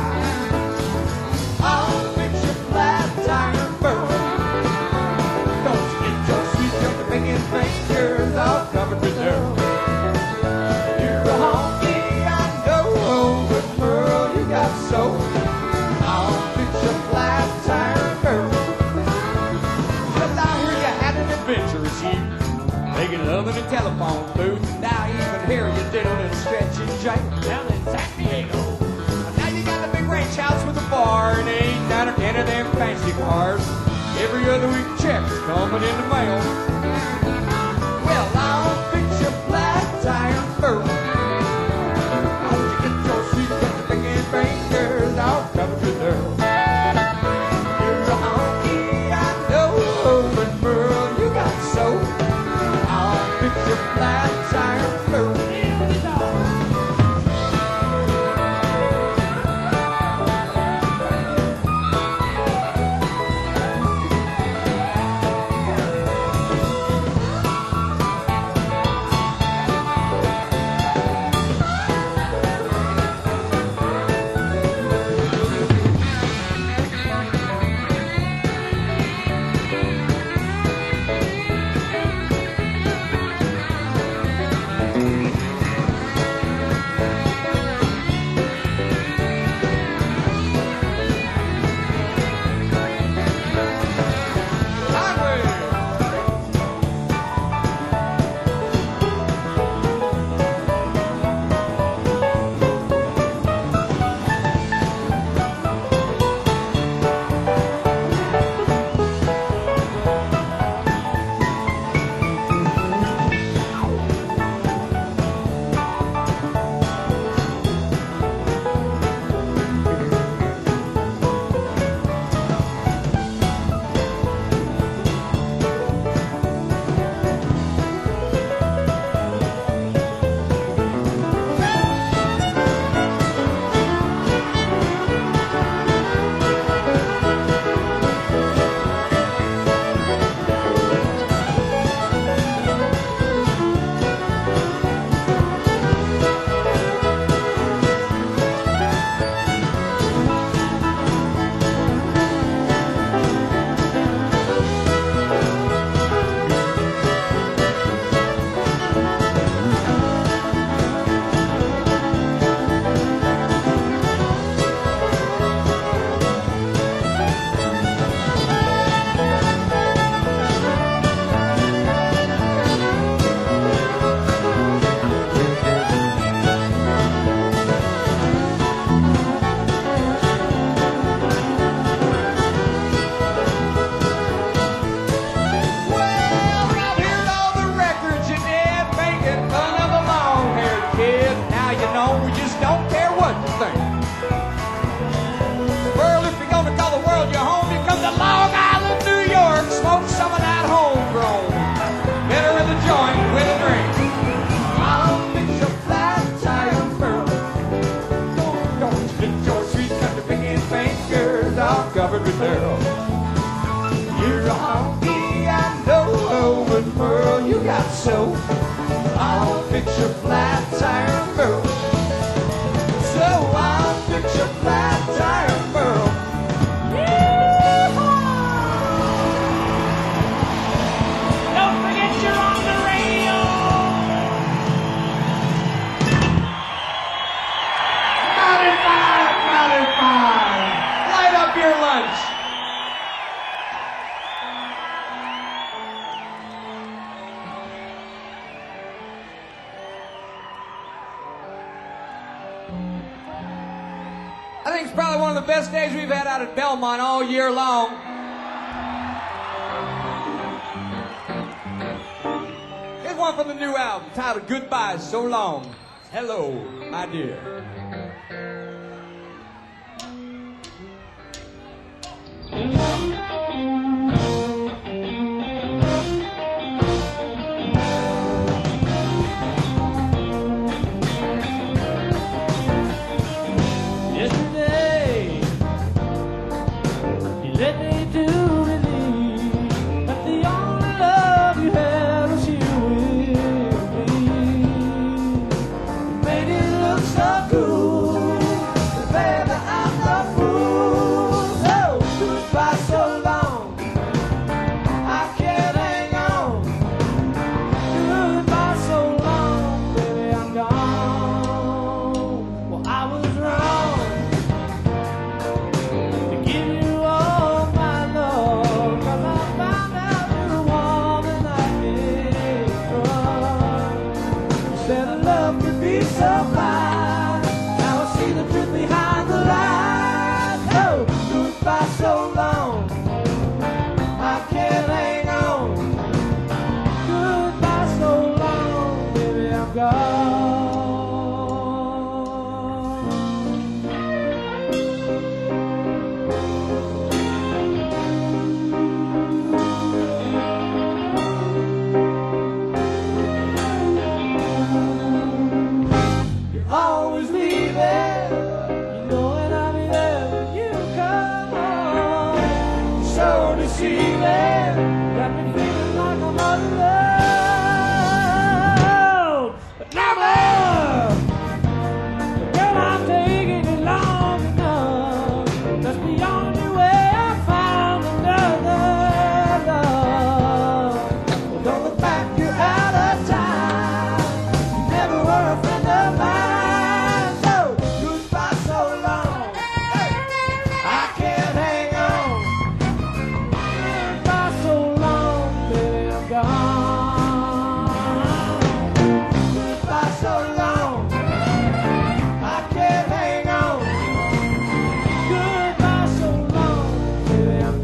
I'll fix your flat tire burn. Don't you get your sweet jump making fingers all covered with dirt. You're a honky, I know, but Merle, you got soul. I'll fix your flat tire burn. Well, I hear you had an adventurous youth, making love in a telephone booth. Now I even hear you did a little stretch and shake down in San Diego. Now you got the big ranch house with a bar and eight, nine or ten of them fancy cars. Every other week checks coming in the mail. Well, I'll fix your flat tire first. How'd you get your sweet country picking fingers all covered with dirt? You're a honky, I know, but Merle, you got soul. I'll fix your flat tire first. Covered with dirt. You're a honky, I know, but Merle, you got soul. I'll fix your flat tire, Merle. So I'll fix your flat tire, Merle. Don't forget you're on the radio. ninety-five, ninety-five. Light up your lunch. I think it's probably one of the best days we've had out at Belmont all year long. It's one from the new album titled Goodbye So Long. Hello, my dear. Yesterday, you let me do believe that the only love you had was you with me. You made it look so cool, but baby, I'm no fool. So goodbye so long, I can't hang on. Goodbye so long, baby, I'm gone. Well, I was wrong to give you all my love, 'cause I found out you're the one that I can't trust. You said love could be so fine, now I see the truth behind the lies. Oh, goodbye so long, I can't hang on. Goodbye so long, baby, I'm gone. You're always leaving, you know that I'll be there when you come home. So deceiving, got me feeling like I'm all alone. But never, girl, I'm taking it long enough. Just beyond your way, I found another love. Well, don't look back, you're out of time. You never were a friend of mine. So goodbye so long, I can't hang on. Goodbye so long, baby, I'm gone. Goodbye so long, I can't hang on. Goodbye so long, baby, I'm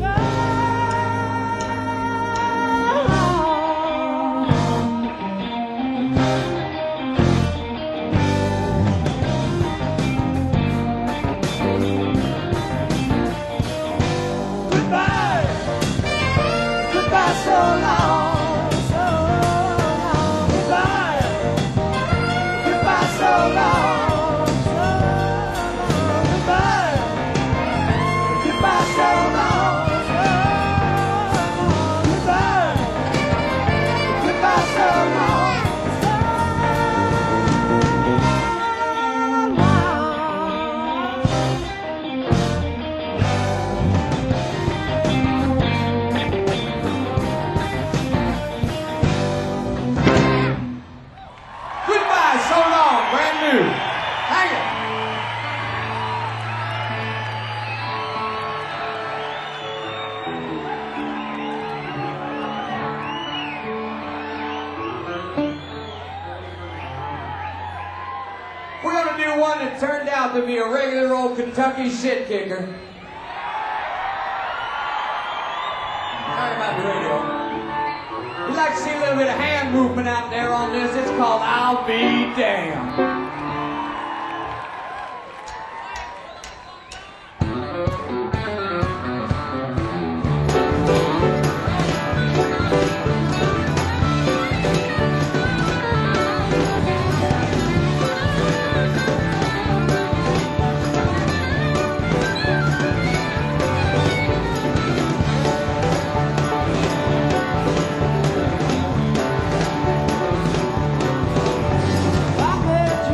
gone. Goodbye. Goodbye so long, so long. Goodbye. Goodbye so long, so long. Goodbye. Goodbye so long, so long. Goodbye. Goodbye so long, so Goodbye so long, brand new. Hang it. We're gonna do one that turned out to be a regular old Kentucky shit kicker. Sorry about the radio. We'd like to see a little bit of hand movement out there on this. It's called I'll Be Damned. I met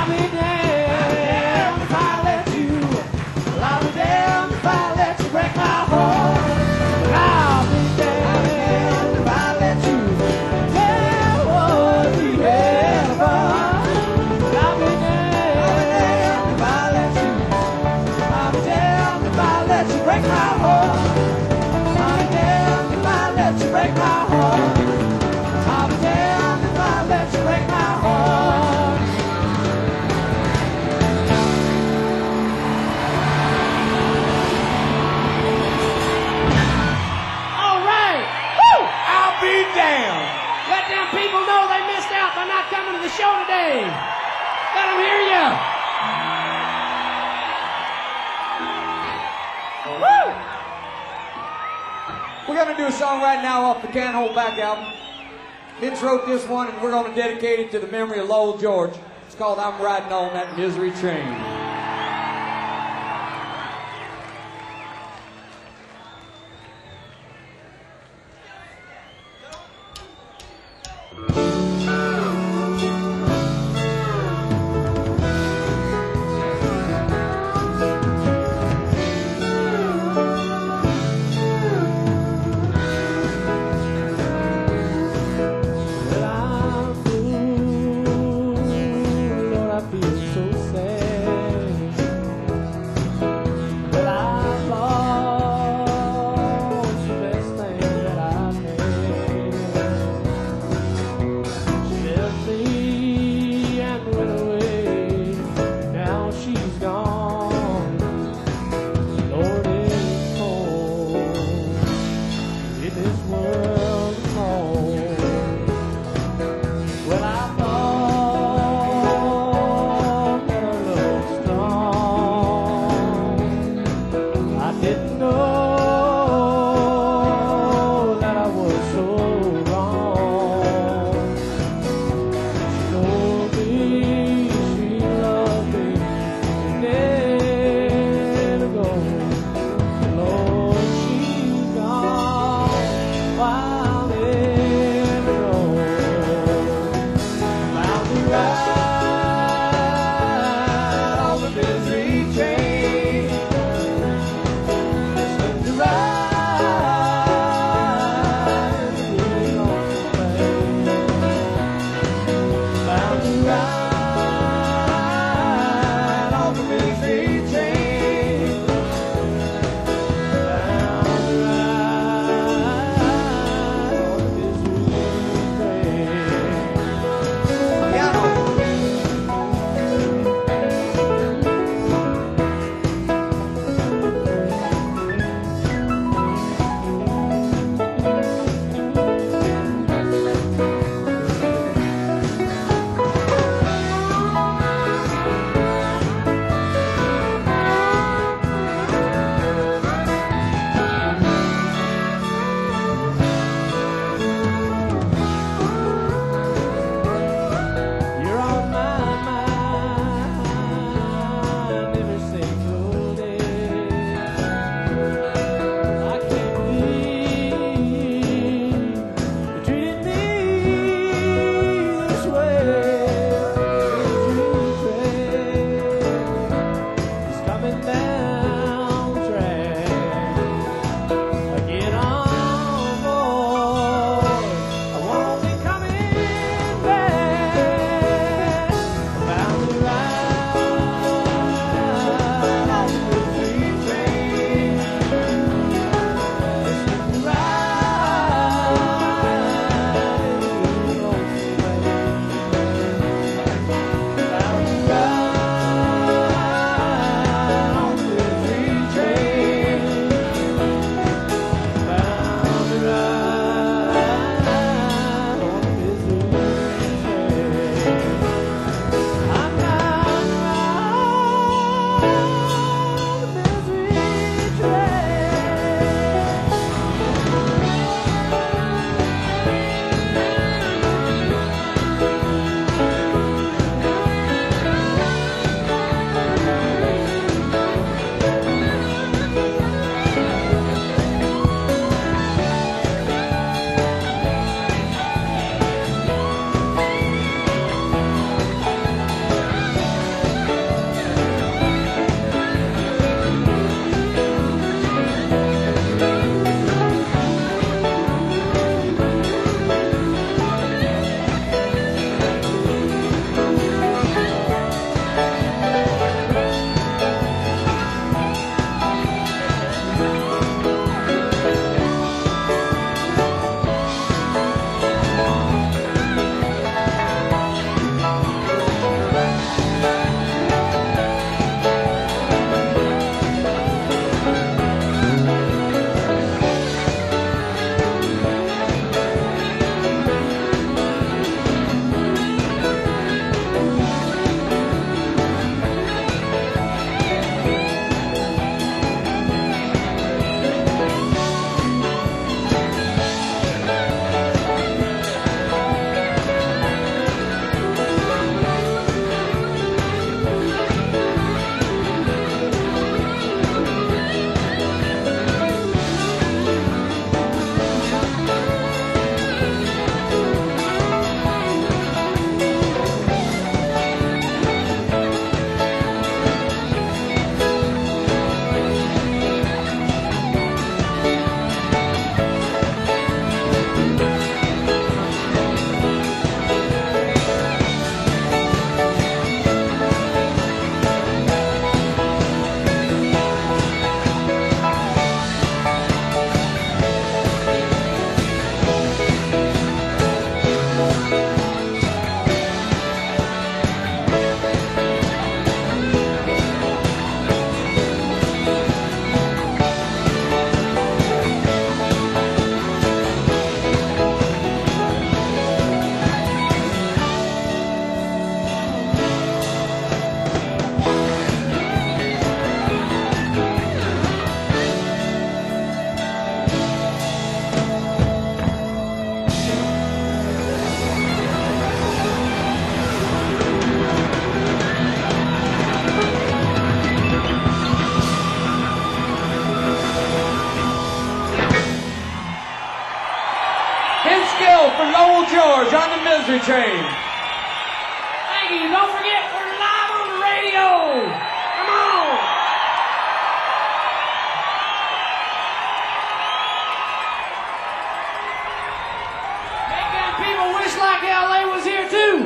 be damned if I let you. I'll be damned if I let you break my heart. I'll be damned if I let you. Yeah, would be heaven. I'll be damned if I let you. I'll be damned if I let you break my heart. I'll be damned if I let you break my heart. I'll be damned if I let you break my heart. All right. Woo! I'll be damned. Let them people know they missed out by not coming to the show today. Let them hear you. Woo! We're gonna do a song right now off the Can't Hold Back album. Vince wrote this one, and we're gonna dedicate it to the memory of Lowell George. It's called I'm Riding on That Misery Train. Well, I'm blue, Lord, I feel so sad. Mystery Train. Thank you. Don't forget, we're live on the radio. Come on. Make them people wish like L A was here too.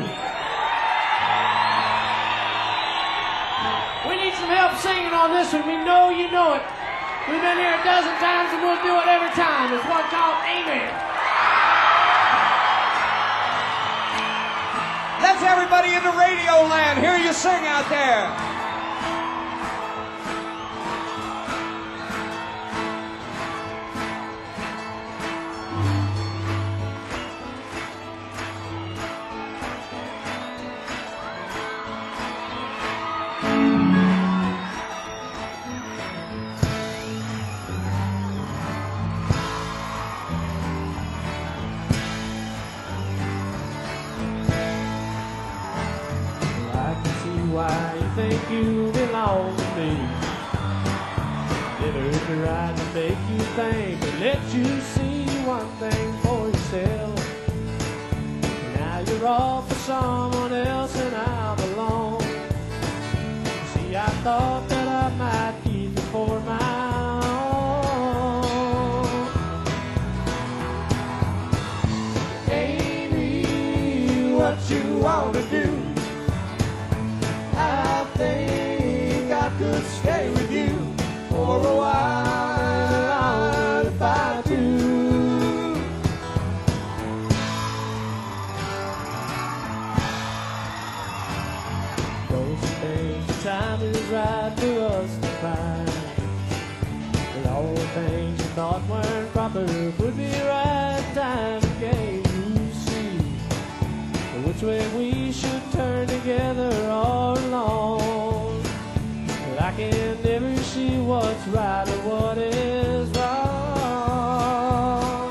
We need some help singing on this one. We know you know it. We've been here a dozen times and we'll do it every time. It's one called Amen. Let's everybody in the radio land hear you sing out there. Why you think you belong to me? Never hurt to right to make you think, but let you see one thing for yourself. Now you're off for someone else and I belong. See, I thought that I might keep you for my own. Amy, what you want to do? I think I could stay with you for a while if I do. Those things, the time is right for us to find. But all the things you thought weren't proper would be right time again. You see which way we should turn together all along. But I can never see what's right or what is wrong.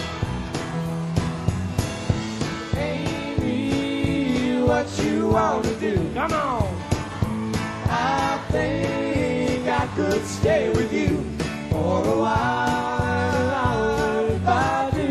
Amy, what you want to do? Come on! I think I could stay with you for a while if I do.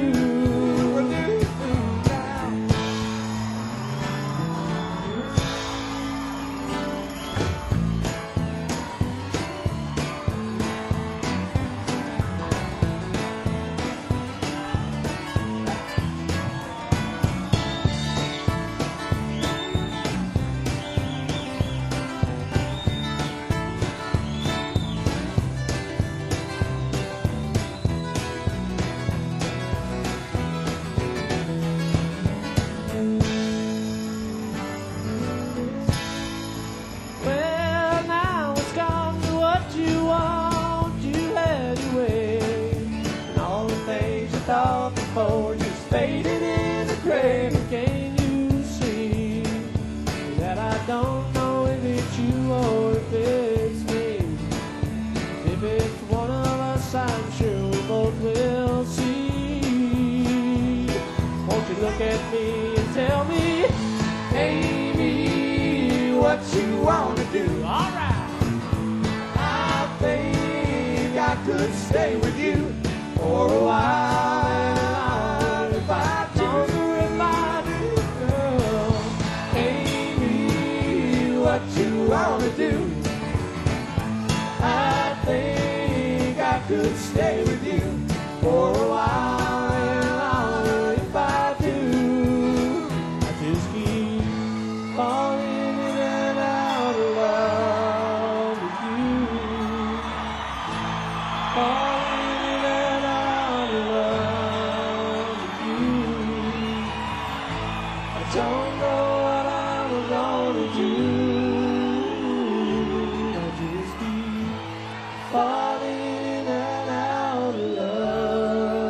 Before just faded in the grave. Can you see that I don't know if it's you or if it's me? If it's one of us, I'm sure we both will see. Won't you look at me and tell me, Amy, what you want to do? All right. I think I could stay with you for a while. What you want to do? I think I could stay with you for a while. If I do, I just keep falling in and out of love with you. Falling in and out of love with you. I don't know what I'm gonna do. Falling in and out of love.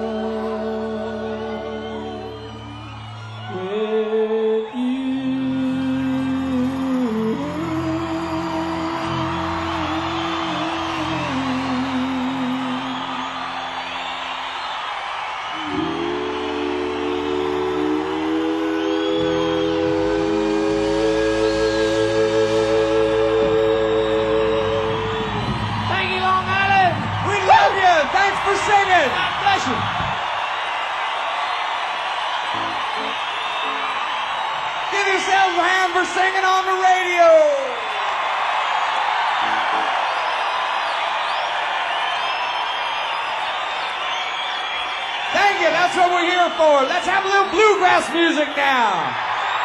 That's what we're here for. Let's have a little bluegrass music now.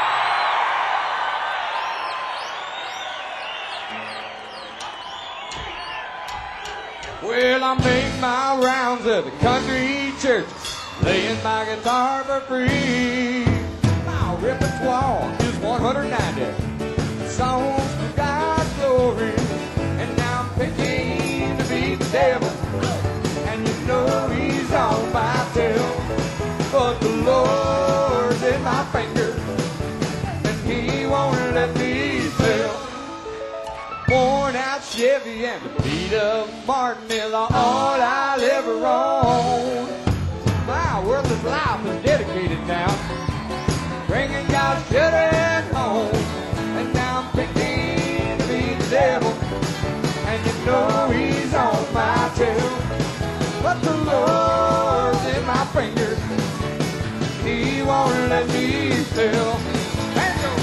Well, I make my rounds of the country churches, laying my guitar for free. My repertoire is one hundred ninety songs for God's glory, and now I'm picking to beat the devil, and you know he's on my tail. But the Lord's in my finger, and he won't let me fail. Worn out Chevy and the beat of Martin is all I'll ever own. My worthless life is dedicated now, bringing God's children home. And now I'm picking to beat the devil, and you know he's on my tail. But the Lord's in my fingers, he won't let me fail. Thank you.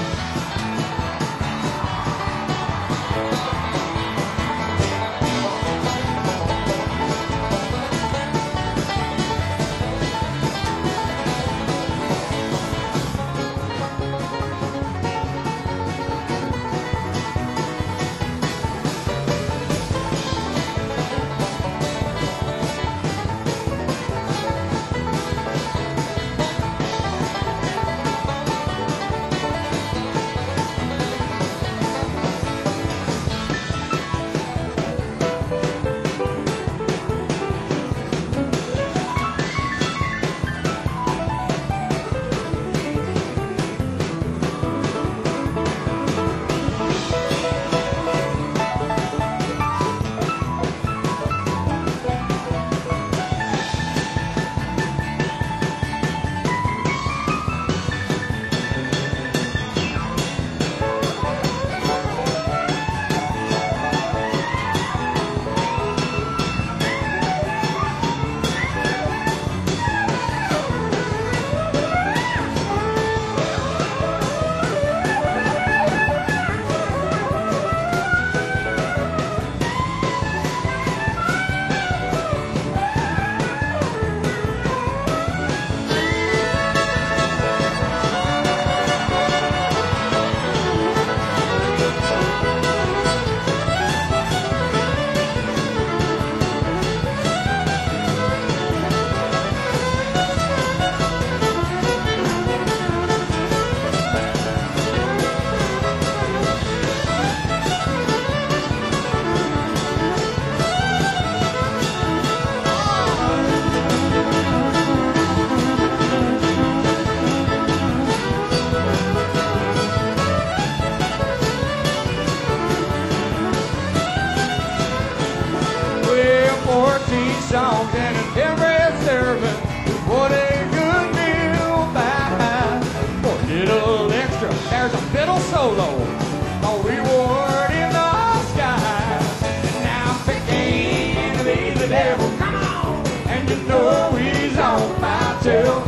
Songs and every servant, what a good meal by. For a little extra, there's a fiddle solo, a reward in the sky. And now I'm picking to be the devil, come on, and you know he's on my tail.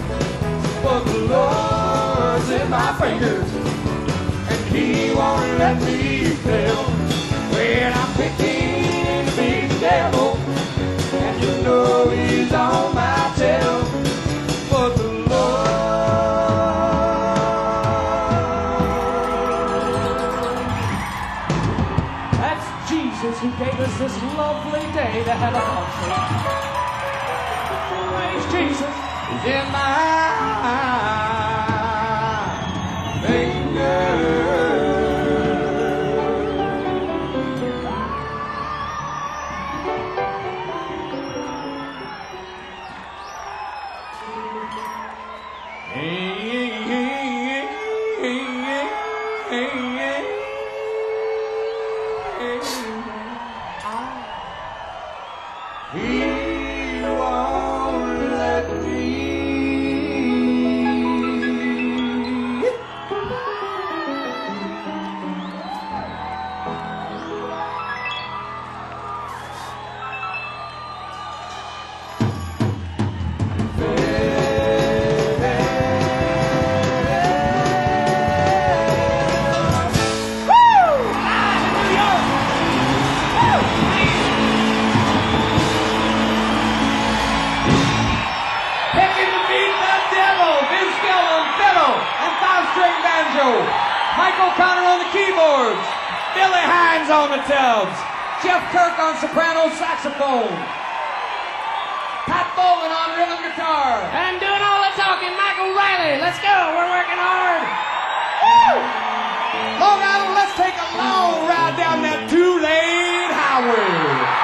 But the Lord's in my fingers, and he won't let me fail. When I'm picking to be the devil, and you know he's on my tail. But the Lord, that's Jesus who gave us this lovely day to have a concert. Praise Jesus is in my fingers. Show. Mike O'Connor on the keyboards. Billy Hines on the tubs. Jeff Kirk on soprano saxophone. Pat Bolan on rhythm guitar. And doing all the talking, Michael Riley. Let's go. We're working hard. Woo! Long Island, let's take a long ride down that two-lane highway.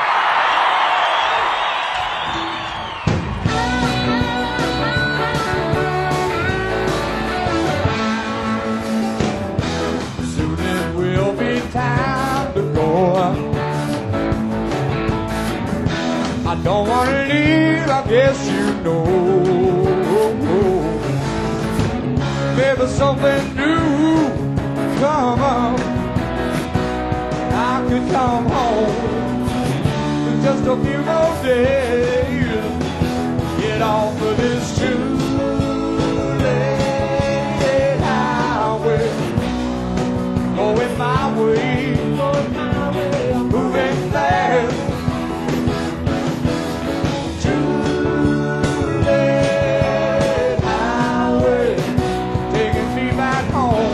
Soon it will be time to go. I don't want to leave, I guess you know. Maybe something new come up, I could come home in just a few more days. Get off of this two-lane highway, going my way, moving fast. Two-lane highway, taking me back home.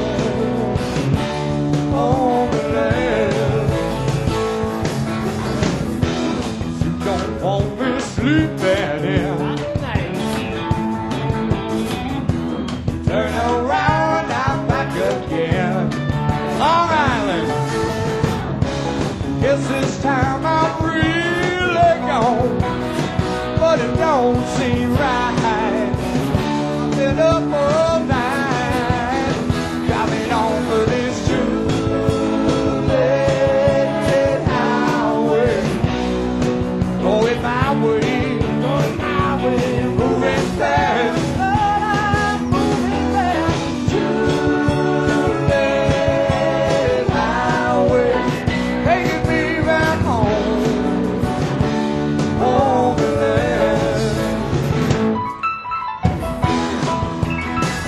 Won't be sleeping in. Turn around, I'm back again. Long Island. Guess this time I'm really gone, but it don't seem right. Been up all night, driving on for this two-lane highway. Going my way, going my way, moving fast. But I'm moving fast. Two-lane highway, taking me back home, home to land.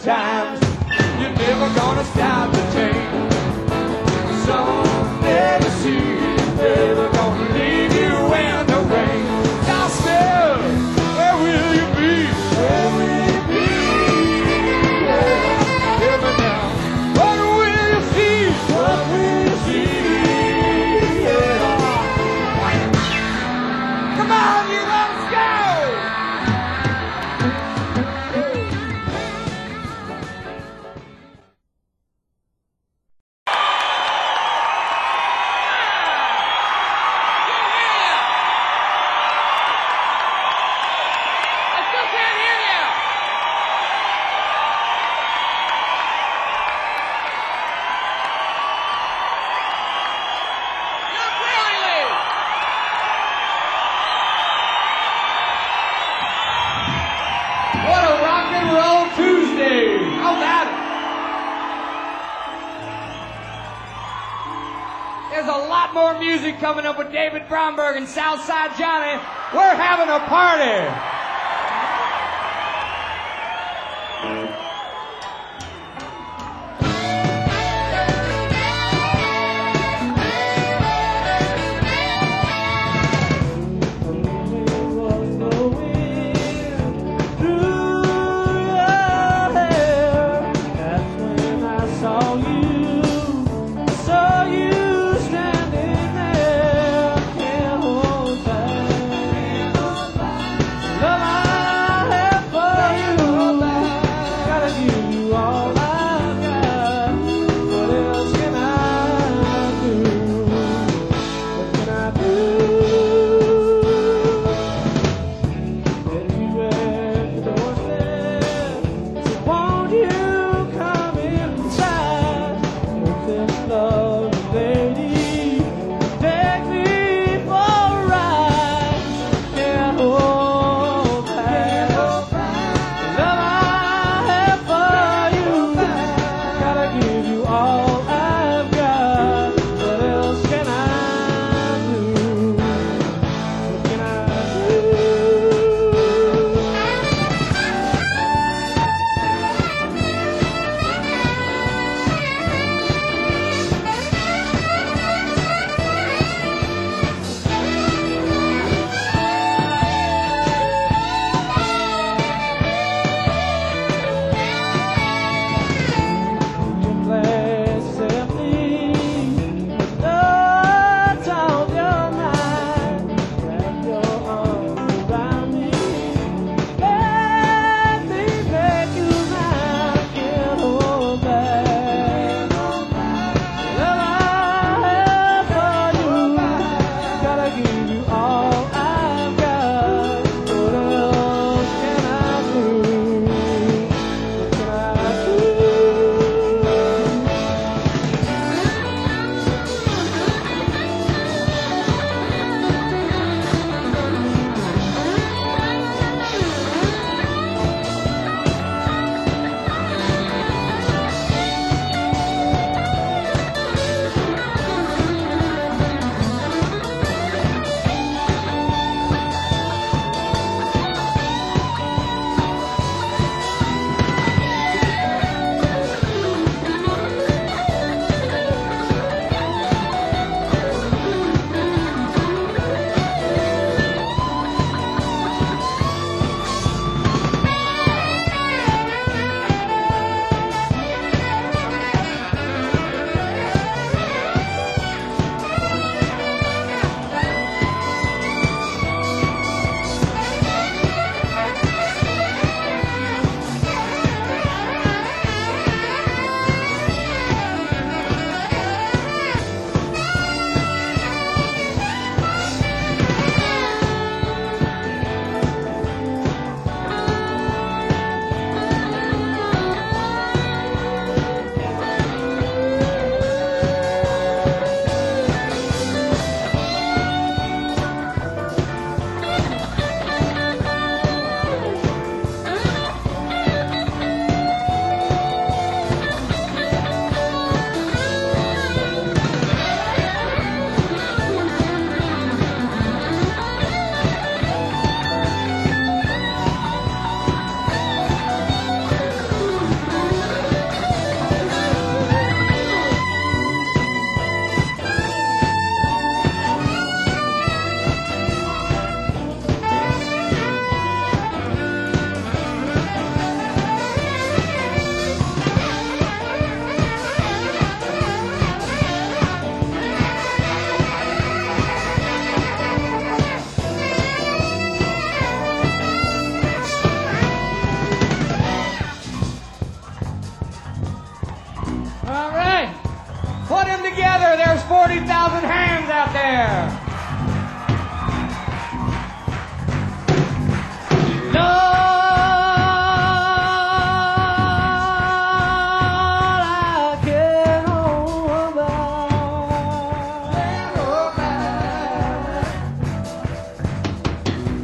times. You're never gonna stop the change. Some never see you, never gonna leave you in the rain. Gospel, where will you be? Where will you be? Yeah. Hear me now. What will you see? What will you see? Yeah. Come on, you let's go! What a rock and roll Tuesday! How about it? There's a lot more music coming up with David Bromberg and Southside Johnny. We're having a party!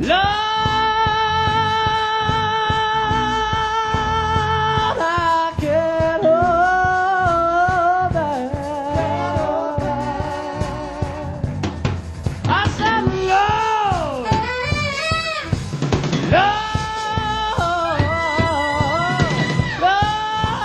I can't hold back. I said, Lord, Lord, Lord,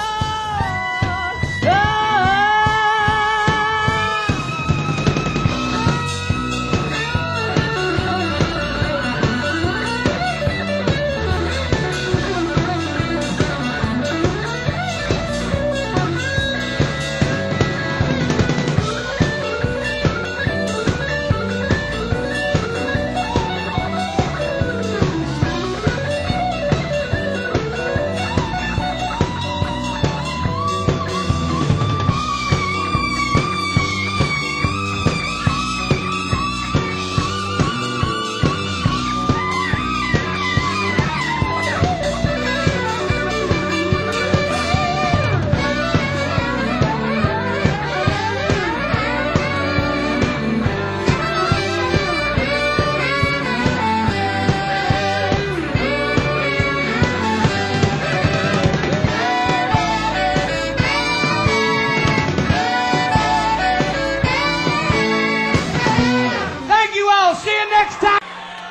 thank you all. See you next time.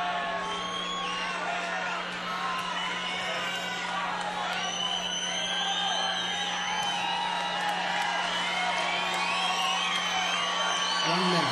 One minute.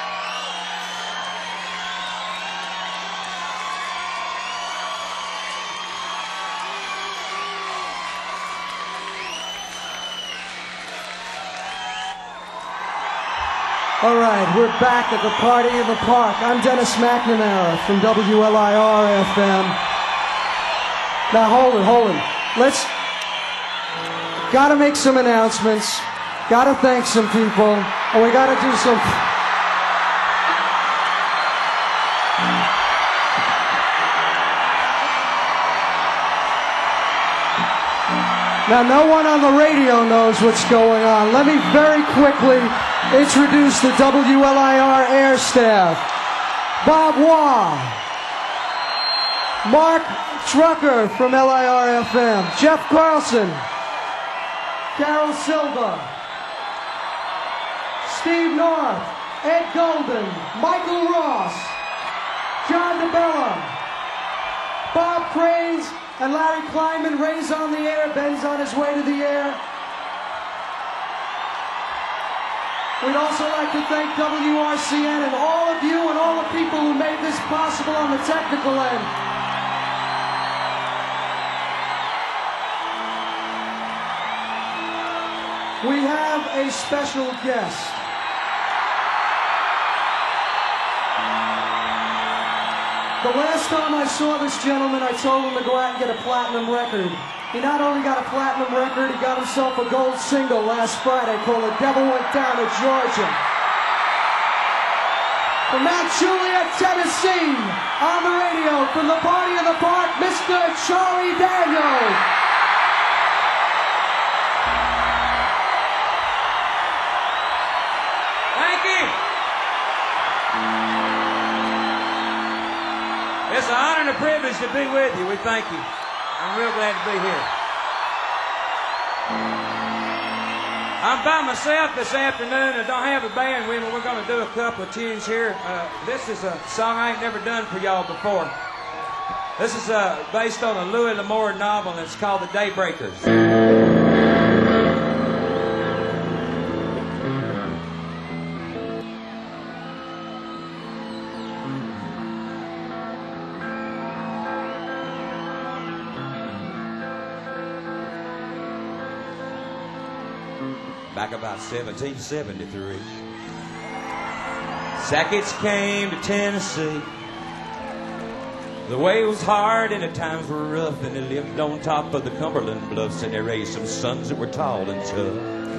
All right, we're back at the party in the park. I'm Dennis McNamara from W L I R F M. Now hold it, hold it. Let's, gotta make some announcements. Gotta thank some people. And we gotta do some... Now, no one on the radio knows what's going on. Let me very quickly introduce the W L I R air staff. Bob Waugh, Mark Trucker from L I R F M, Jeff Carlson, Carol Silva, Steve North, Ed Golden, Michael Ross, John DeBella, Bob Cranes, and Larry Kleinman. Ray's on the air, Ben's on his way to the air. We'd also like to thank W R C N and all of you and all the people who made this possible on the technical end. We have a special guest. The last time I saw this gentleman, I told him to go out and get a platinum record. He not only got a platinum record, he got himself a gold single last Friday called The Devil Went Down to Georgia. From Mount Juliet, Tennessee, on the radio, from the party in the park, Mister Charlie Daniels. Thank you. It's an honor and a privilege to be with you. We thank you. I'm real glad to be here. I'm by myself this afternoon. I don't have a band with me. We're going to do a couple of tunes here. Uh, this is a song I ain't never done for y'all before. This is uh, based on a Louis L'Amour novel, and it's called The Daybreakers. Back about seventeen seventy-three, Sackets came to Tennessee. The way was hard and the times were rough, and they lived on top of the Cumberland Bluffs, and they raised some sons that were tall and tough.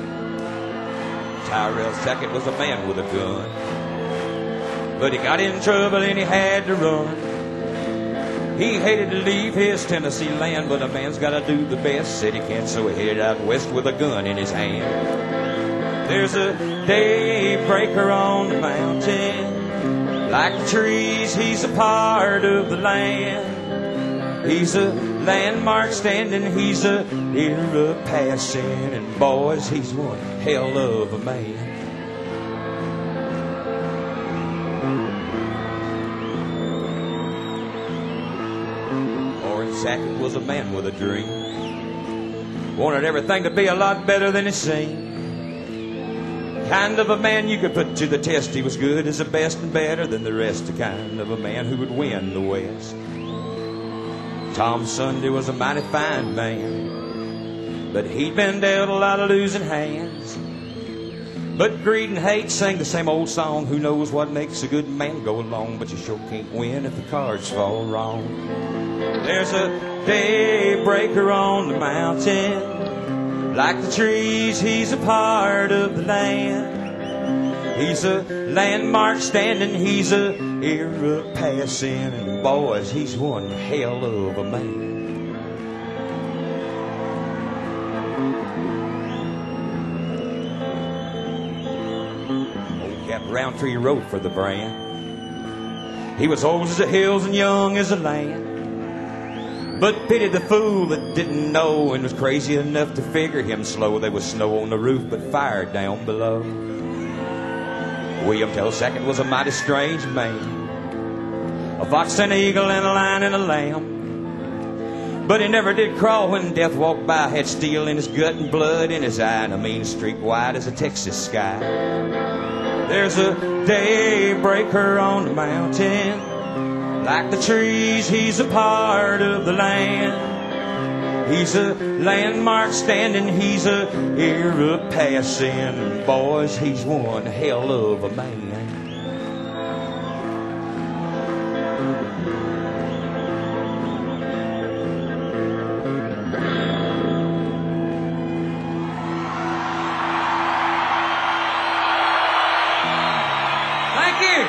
Tyrell Sackett was a man with a gun, but he got in trouble and he had to run. He hated to leave his Tennessee land, but a man's gotta do the best, said he can, so he headed out west with a gun in his hand. There's a daybreaker on the mountain, Like the trees, he's a part of the land. He's a landmark standing, he's a era passing. And boys, he's one hell of a man. Orange Sackett was a man with a dream. Wanted everything to be a lot better than it seemed. Kind of a man you could put to the test. He was good as the best and better than the rest. The kind of a man who would win the West. Tom Sunday was a mighty fine man, but he'd been dealt a lot of losing hands. But greed and hate sang the same old song. Who knows what makes a good man go along? But you sure can't win if the cards fall wrong. There's a daybreaker on the mountain. Like the trees, he's a part of the land. He's a landmark standing, he's a era passing. And boys, he's one hell of a man. Old Cap Roundtree wrote for the brand. He was old as the hills and young as the land. But pitied the fool that didn't know and was crazy enough to figure him slow. There was snow on the roof but fire down below. William Tell Sackett was a mighty strange man. A fox and an eagle and a lion and a lamb. But he never did crawl when death walked by. Had steel in his gut and blood in his eye, and a mean streak wide as a Texas sky. There's a daybreaker on the mountain. Like the trees, he's a part of the land. He's a landmark standing, he's a era passing. And boys, he's one hell of a man. Thank you.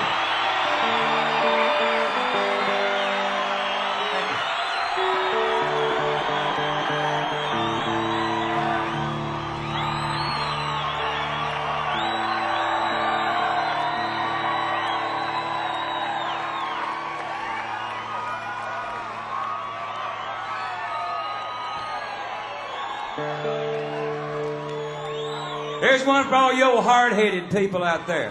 Here's one for all you old hard-headed people out there.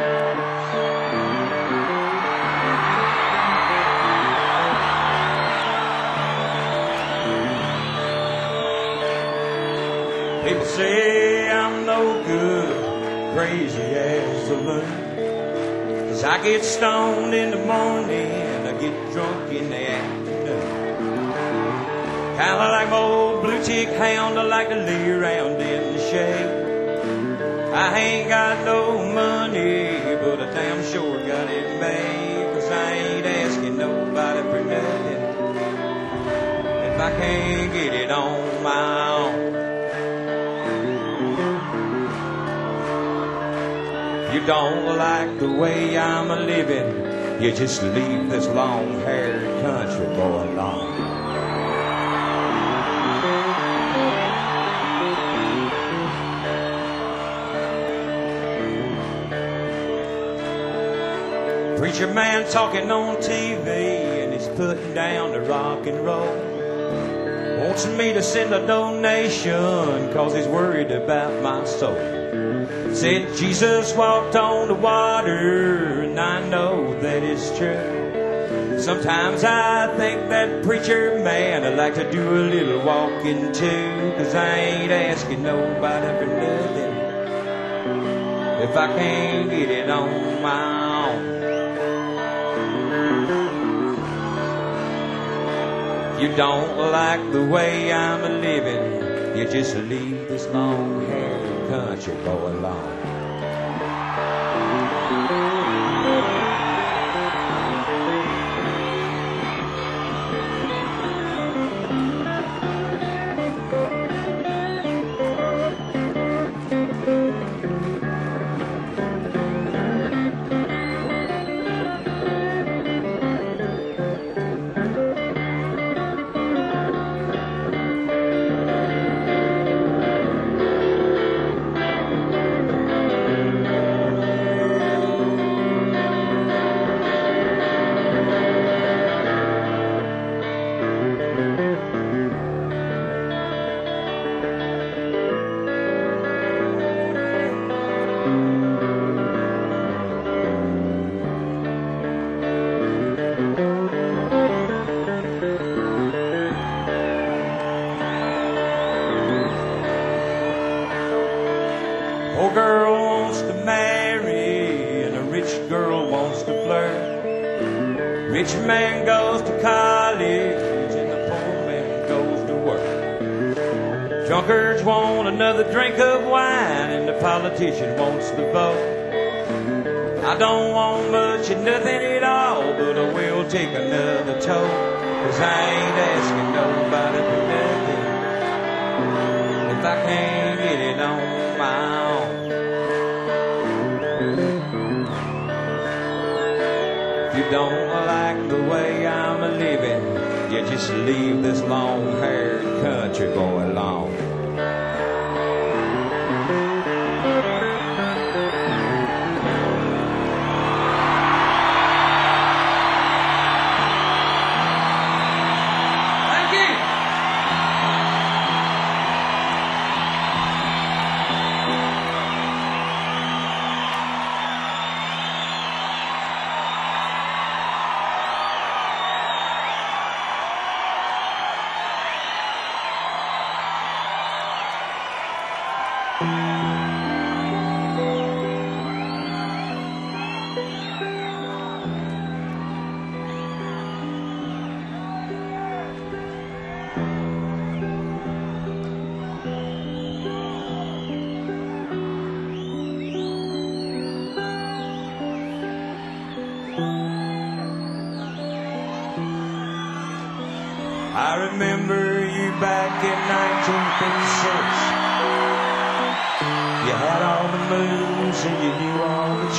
People say I'm no good, crazy as a loon. 'Cause I get stoned in the morning and I get drunk in the afternoon. Kinda like my old blue tick hound, I like to lay around in the shade. I ain't got no money, but I damn sure got it made. 'Cause I ain't asking nobody for nothing if I can't get it on my own. If you don't like the way I'm a living, you just leave this long-haired country boy alone. Preacher man talking on T V and he's putting down the rock and roll. Wants me to send a donation 'cause he's worried about my soul. Said Jesus walked on the water and I know that it's true. Sometimes I think that preacher man I'd like to do a little walking too. 'Cause I ain't asking nobody for nothing if I can't get it on my own. You don't like the way I'm a living, you just leave this long-haired country boy alone. Rich man goes to college and the poor man goes to work. Drunkards want another drink of wine and the politician wants the vote. I don't want much of nothing at all, but I will take another toll, 'cause I ain't asking nobody for nothing if I can't get it on my own. If you don't like the way I'm a living, you just leave this long-haired country boy alone. I remember you back in nineteen fifty-six. You had all the moves and you knew all the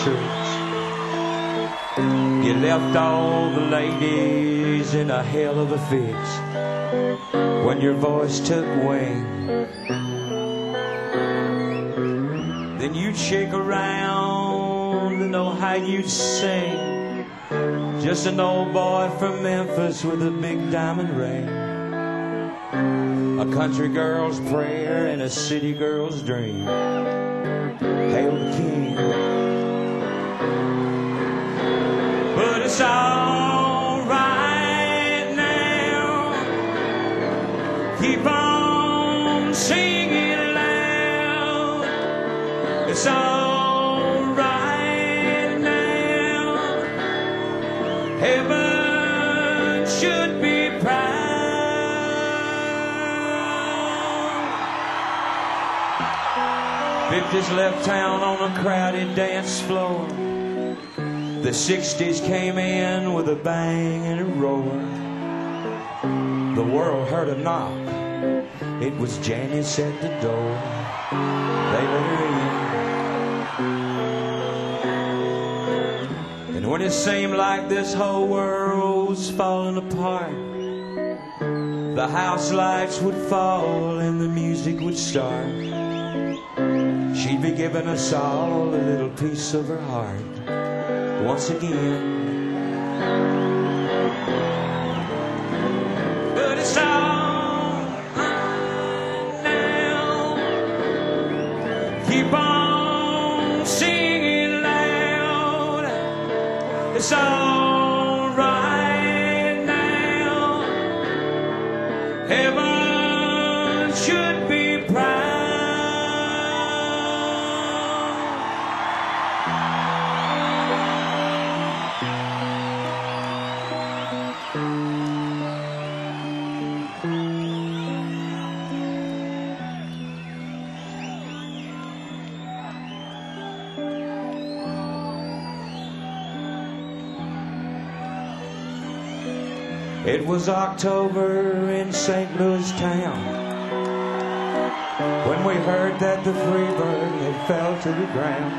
tricks. You left all the ladies in a hell of a fix when your voice took wing. Then you'd shake around and know how you'd sing. Just an old boy from Memphis with a big diamond ring. A country girl's prayer and a city girl's dream. Hail the king. But it's all right now. Keep on singing loud. It's all right now. Heaven should be proud. Fifties left town on a crowded dance floor. The sixties came in with a bang and a roar. The world heard a knock. It was Janice at the door. They let her in. And when it seemed like this whole world was falling apart, the house lights would fall and the music would start. She'd be giving us all a little piece of her heart once again. But it's all right now. Keep on singing loud. It's all right now. Heaven should be proud. It was October in Saint Louis town when we heard that the free bird had fell to the ground.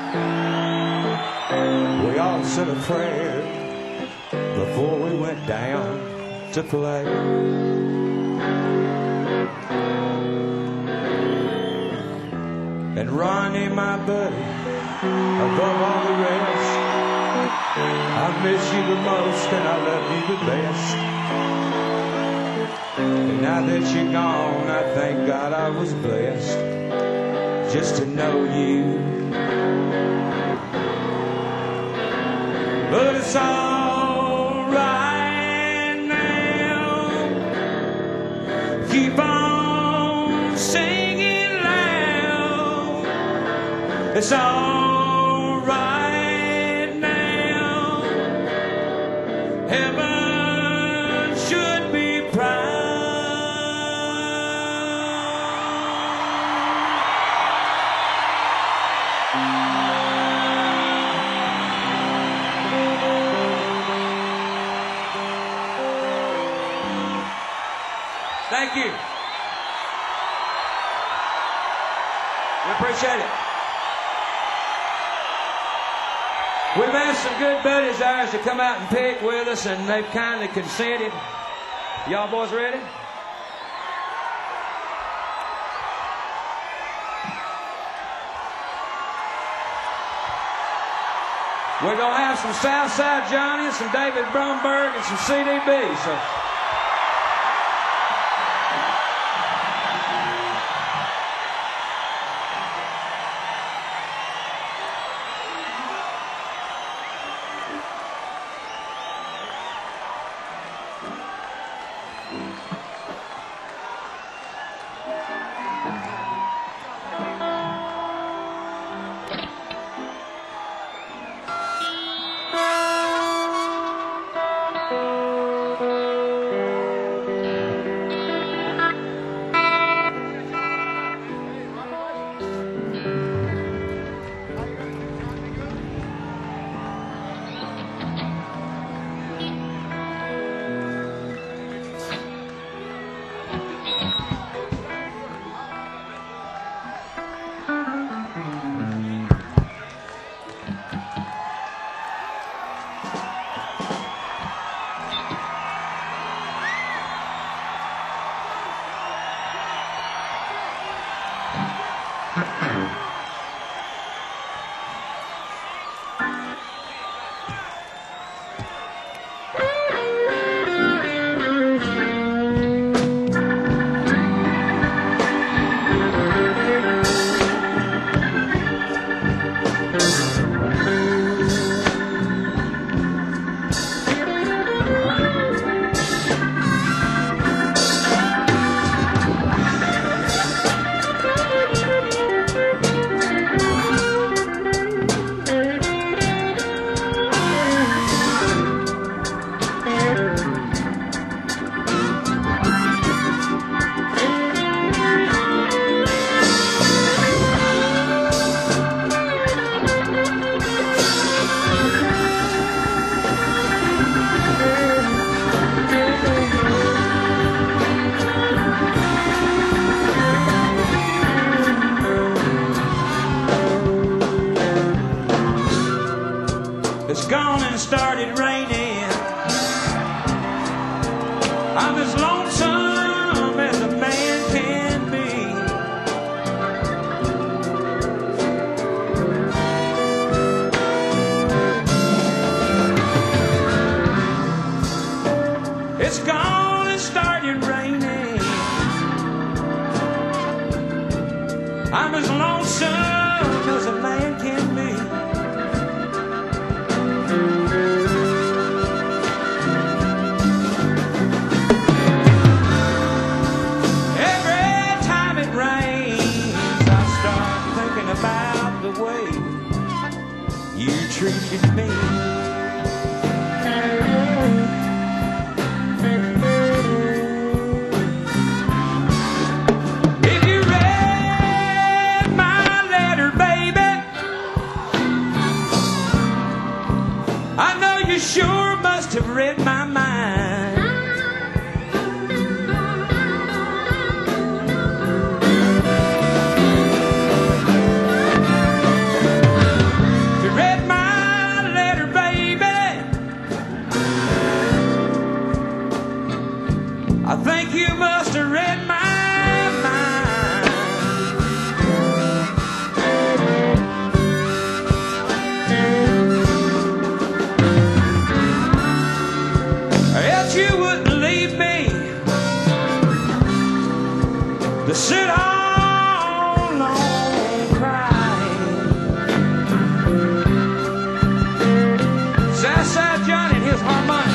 We all said a prayer before we went down to play. And Ronnie, my buddy, above all the rest, I miss you the most and I love you the best. And now that you're gone, I thank God I was blessed just to know you. But it's all right now. Keep on singing loud. It's all right now. Thank you. We appreciate it. We've asked some good buddies of ours to come out and pick with us, and they've kindly consented. Y'all boys ready? We're going to have some Southside Johnny and some David Brumberg and some C D B. So. It's gone and started raining. I'm as lonesome as a man can be. It's gone and started raining. I'm as lonesome as a man can be. About the way you treated me. If you read my letter, baby, I know you sure must have read my mind. I think you must have read my mind. Else you wouldn't leave me to sit all alone crying. Southside Johnny and his harmonica.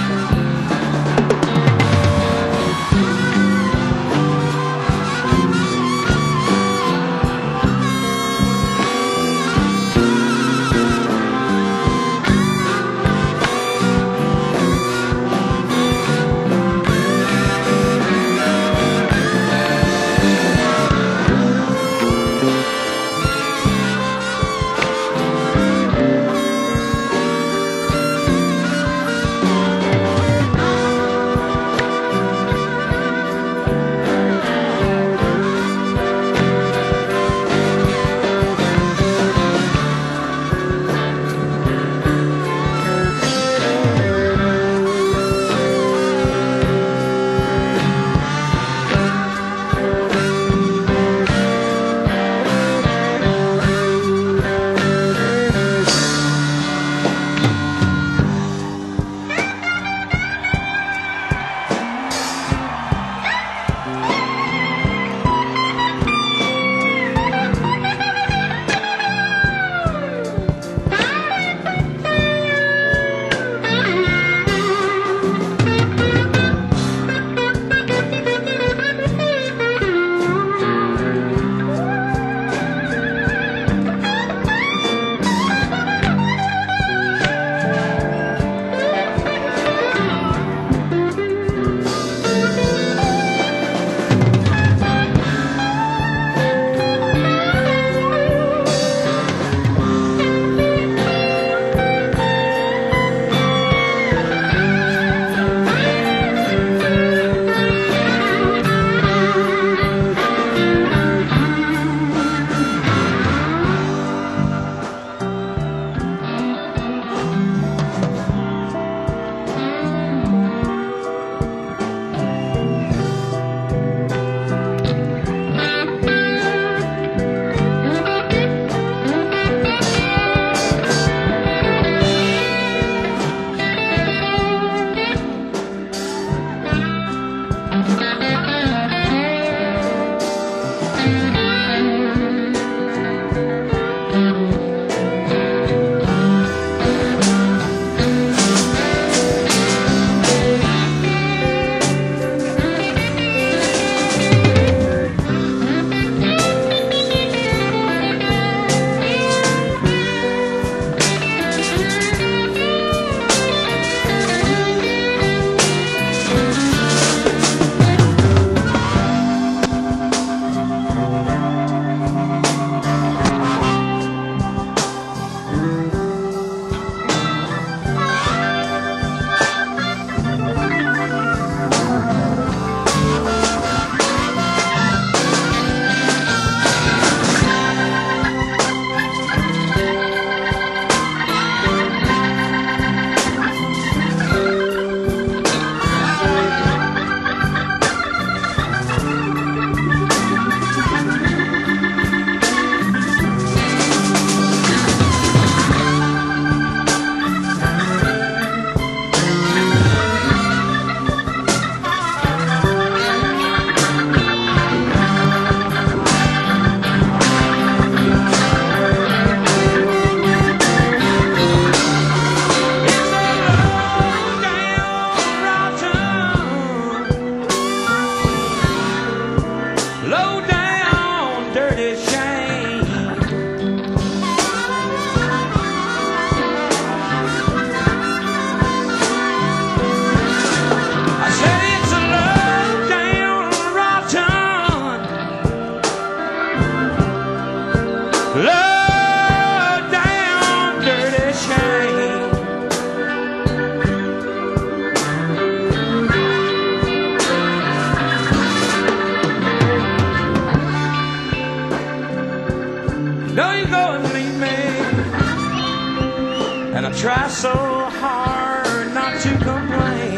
try so hard not to complain.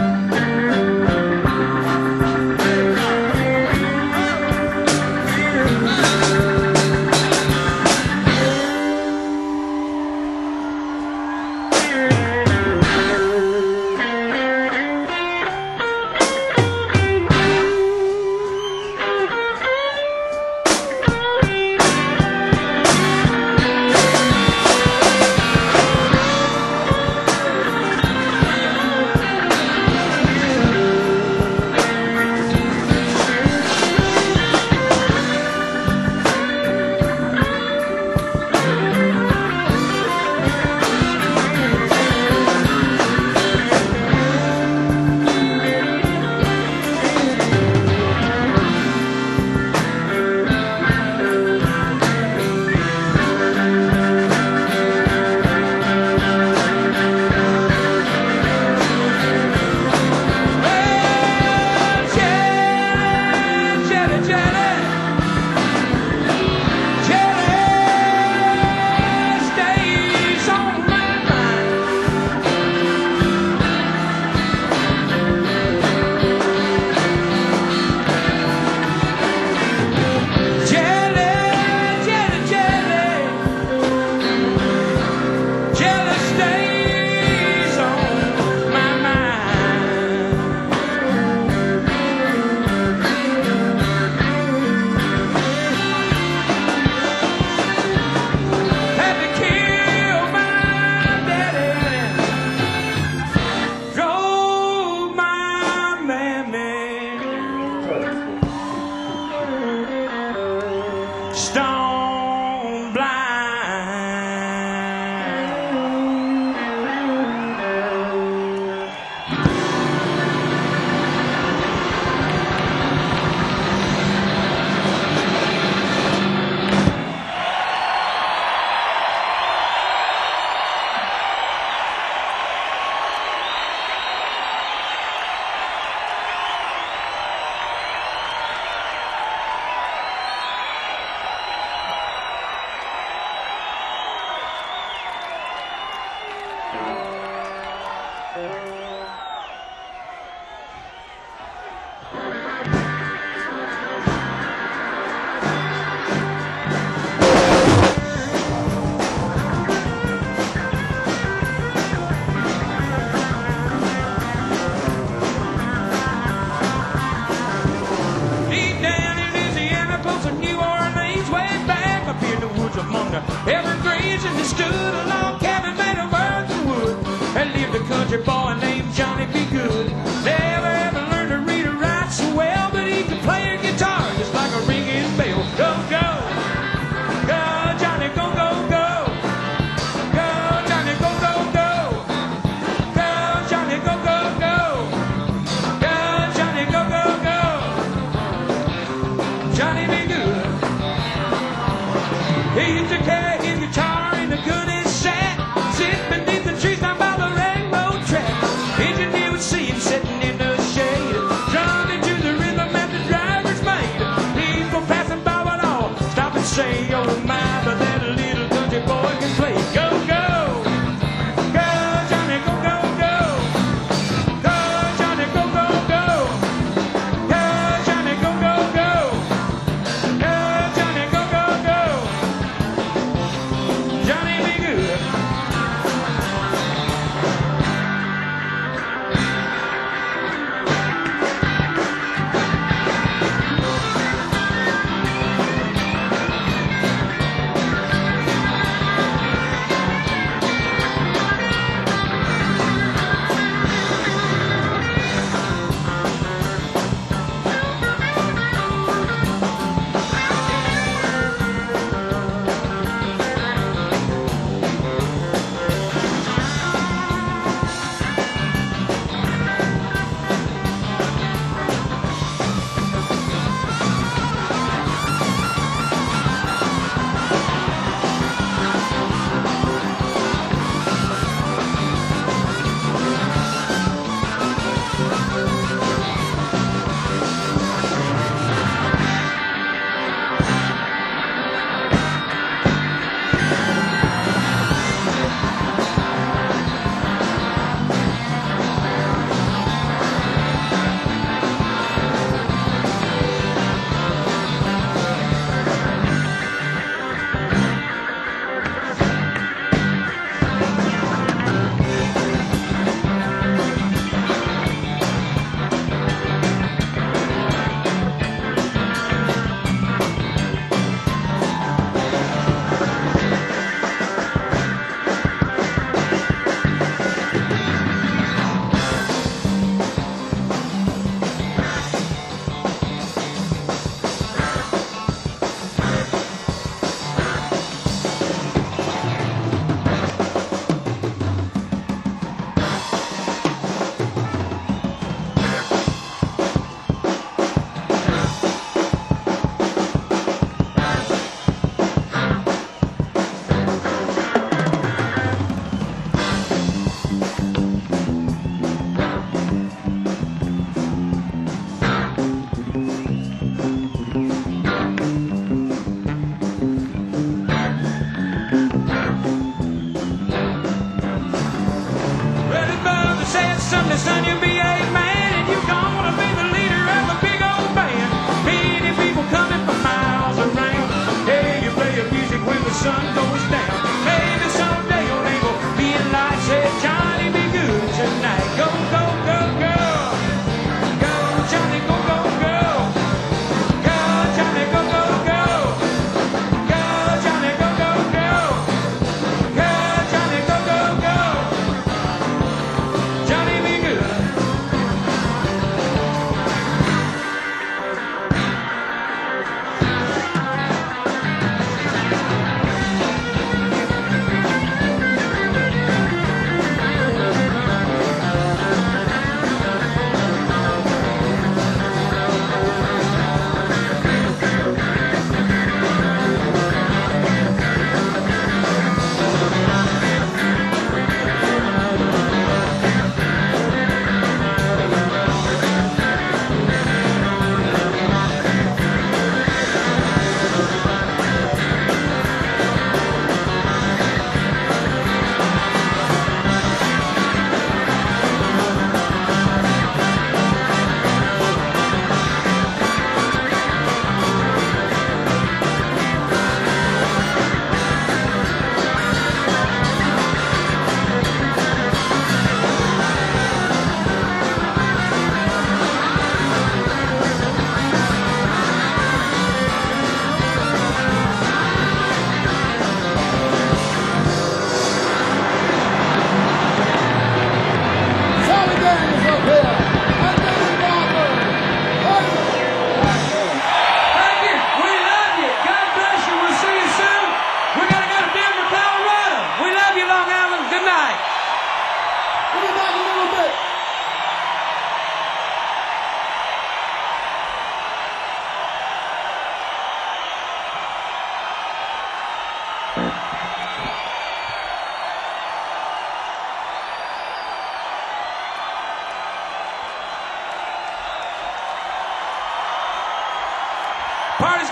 Stone blind. Deep down in Louisiana, close to New Orleans, way back up in the woods among the evergreens, and there stood a log cabin made of earth and wood. There lived a country boy named Johnny B. Good. Never ever learned to read or write so well, but he could play a guitar just like a ringing bell. Go, go, go, Johnny, go, go, go. Go, Johnny, go, go, go. Go, Johnny, go, go, go. Go, Johnny, go, go, go. Johnny be good. He used to carry his guitar in the goodest sack, sit beneath the trees down by the railroad track.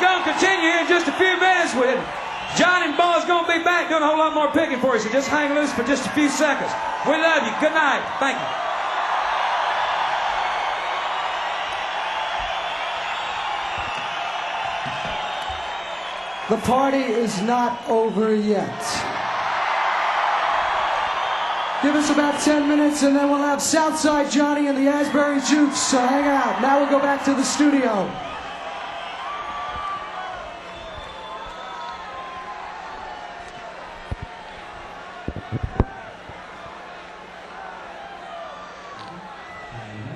going to continue here in just a few minutes with John and Bo's going to be back doing a whole lot more picking for you, so just hang loose for just a few seconds. We love you. Good night. Thank you. The party is not over yet. Give us about ten minutes and then we'll have Southside Johnny and the Asbury Jukes, so hang out. Now we'll go back to the studio.